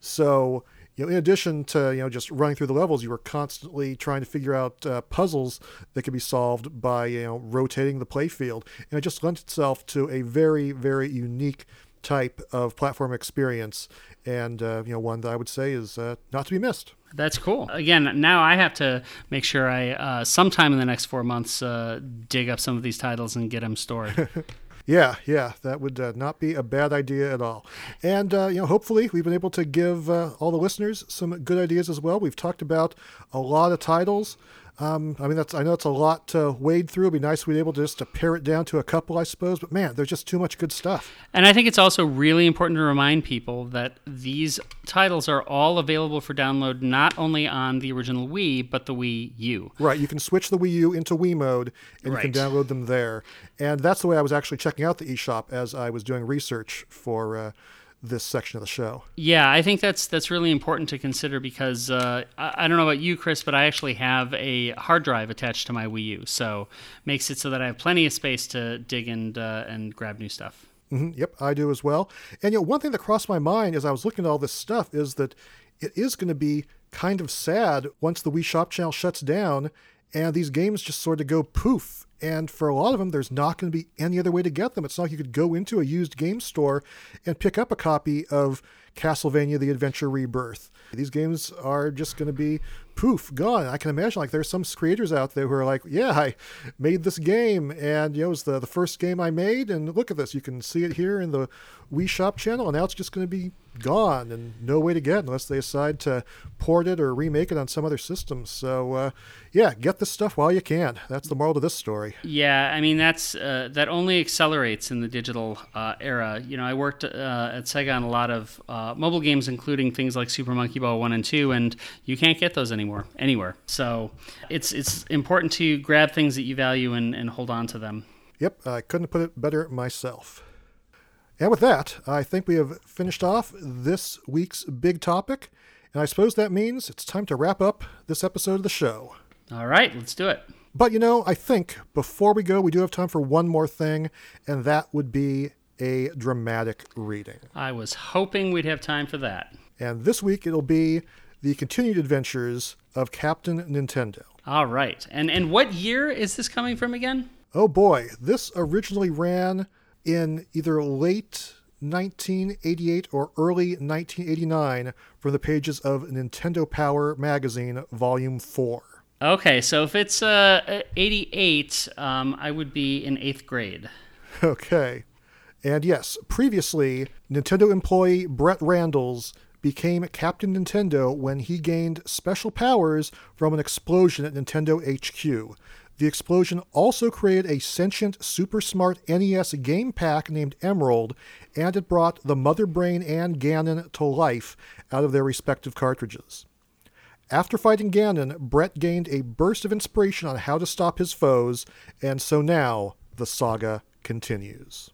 So, you know, in addition to, you know, just running through the levels, you were constantly trying to figure out uh, puzzles that could be solved by, you know, rotating the playfield. And it just lent itself to a very, very unique type of platform experience, and uh, you know, one that I would say is uh, not to be missed. That's cool. Again, now I have to make sure I, uh, sometime in the next four months, uh, dig up some of these titles and get them stored. Yeah, yeah, that would uh, not be a bad idea at all. And, uh, you know, hopefully we've been able to give uh, all the listeners some good ideas as well. We've talked about a lot of titles. Um, I mean, that's I know it's a lot to wade through. It'd be nice if we were able to just to pare it down to a couple, I suppose. But, man, there's just too much good stuff. And I think it's also really important to remind people that these titles are all available for download not only on the original Wii, but the Wii U. Right. You can switch the Wii U into Wii mode, and right. you can download them there. And that's the way I was actually checking out the eShop as I was doing research for uh, this section of the show. Yeah, I think that's that's really important to consider because uh, I, I don't know about you, Chris, but I actually have a hard drive attached to my Wii U, so makes it so that I have plenty of space to dig and uh, and grab new stuff. Mm-hmm. Yep, I do as well. And you know, one thing that crossed my mind as I was looking at all this stuff is that it is going to be kind of sad once the Wii Shop channel shuts down and these games just sort of go poof. And for a lot of them, there's not going to be any other way to get them. It's not like you could go into a used game store and pick up a copy of Castlevania The Adventure Rebirth. These games are just going to be poof, gone. I can imagine like there's some creators out there who are like, yeah, I made this game and you know, it was the, the first game I made and look at this. You can see it here in the Wii Shop channel and now it's just going to be gone and no way to get unless they decide to port it or remake it on some other system. So uh, yeah, get this stuff while you can. That's the moral to this story. Yeah, I mean, that's uh, that only accelerates in the digital uh, era. You know, I worked uh, at Sega on a lot of uh, mobile games, including things like Super Monkey Ball one and two, and you can't get those anymore, anywhere. So it's it's important to grab things that you value and, and hold on to them. Yep, I couldn't put it better myself. And with that, I think we have finished off this week's big topic, and I suppose that means it's time to wrap up this episode of the show. All right, let's do it. But, you know, I think before we go, we do have time for one more thing, and that would be a dramatic reading. I was hoping we'd have time for that. And this week, it'll be the continued adventures of Captain Nintendo. All right. And and what year is this coming from again? Oh, boy. This originally ran in either late nineteen eighty-eight or early nineteen eighty-nine from the pages of Nintendo Power magazine, volume four. Okay, so if it's uh, eighty-eight, um, I would be in eighth grade. Okay. And yes, previously, Nintendo employee Brett Randalls became Captain Nintendo when he gained special powers from an explosion at Nintendo H Q. The explosion also created a sentient super smart N E S game pack named Emerald, and it brought the Mother Brain and Ganon to life out of their respective cartridges. After fighting Ganon, Brett gained a burst of inspiration on how to stop his foes, and so now the saga continues.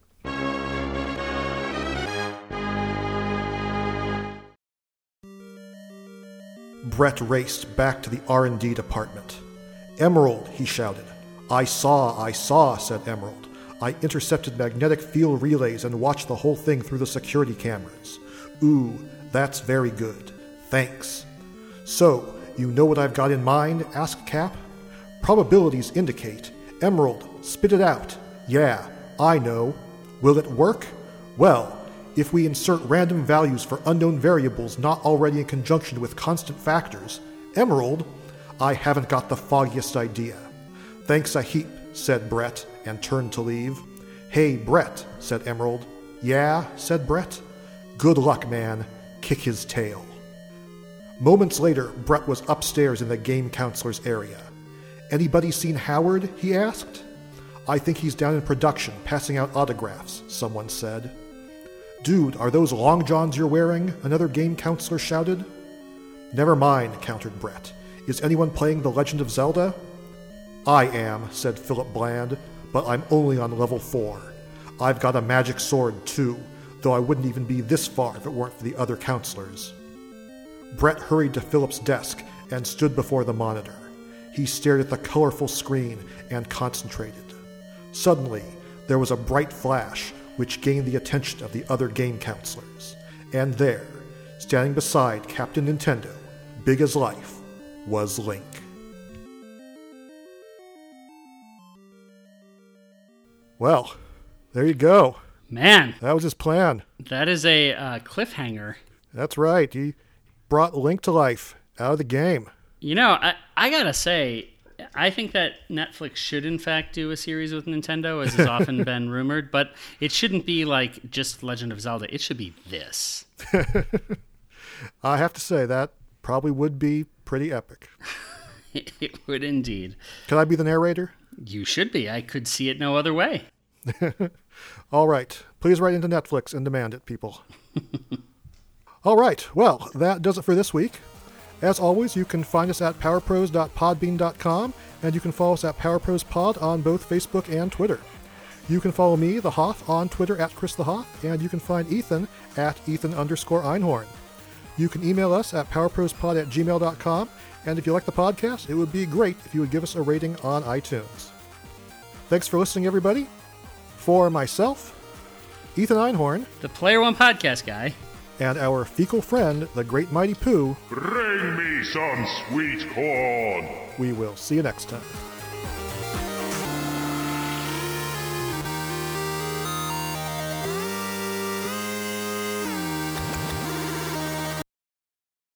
Brett raced back to the R and D department. "Emerald," he shouted. I saw, I saw, said Emerald. I intercepted magnetic field relays and watched the whole thing through the security cameras. Ooh, that's very good. Thanks. So, you know what I've got in mind? Asked Cap. Probabilities indicate. Emerald, spit it out. Yeah, I know. Will it work? Well, if we insert random values for unknown variables not already in conjunction with constant factors, Emerald, I haven't got the foggiest idea. Thanks a heap, said Brett, and turned to leave. Hey, Brett, said Emerald. Yeah, said Brett. Good luck, man. Kick his tail. Moments later, Brett was upstairs in the game counselor's area. Anybody seen Howard? He asked. I think he's down in production, passing out autographs, someone said. Dude, are those long johns you're wearing? Another game counselor shouted. Never mind, countered Brett. Is anyone playing The Legend of Zelda? I am, said Philip Bland, but I'm only on level four. I've got a magic sword, too, though I wouldn't even be this far if it weren't for the other counselors. Brett hurried to Philip's desk and stood before the monitor. He stared at the colorful screen and concentrated. Suddenly, there was a bright flash which gained the attention of the other game counselors. And there, standing beside Captain Nintendo, big as life, was Link. Well, there you go. Man. That was his plan. That is a uh, cliffhanger. That's right. He brought Link to life out of the game. You know, I, I gotta say, I think that Netflix should in fact do a series with Nintendo, as has often been rumored, but it shouldn't be like just Legend of Zelda. It should be this. I have to say, that probably would be pretty epic. It would indeed. Can I be the narrator? You should be. I could see it no other way. All right. Please write into Netflix and demand it, people. All right. Well, that does it for this week. As always, you can find us at powerpros dot podbean dot com, and you can follow us at PowerProsPod on both Facebook and Twitter. You can follow me, the Hoth, on Twitter at Chris the Hoth, and you can find Ethan at Ethan underscore Einhorn. You can email us at powerprospod at gmail dot com, and if you like the podcast, it would be great if you would give us a rating on iTunes. Thanks for listening, everybody. For myself, Ethan Einhorn, the Player One Podcast guy, and our fecal friend, the Great Mighty Pooh, bring me some sweet corn. We will see you next time.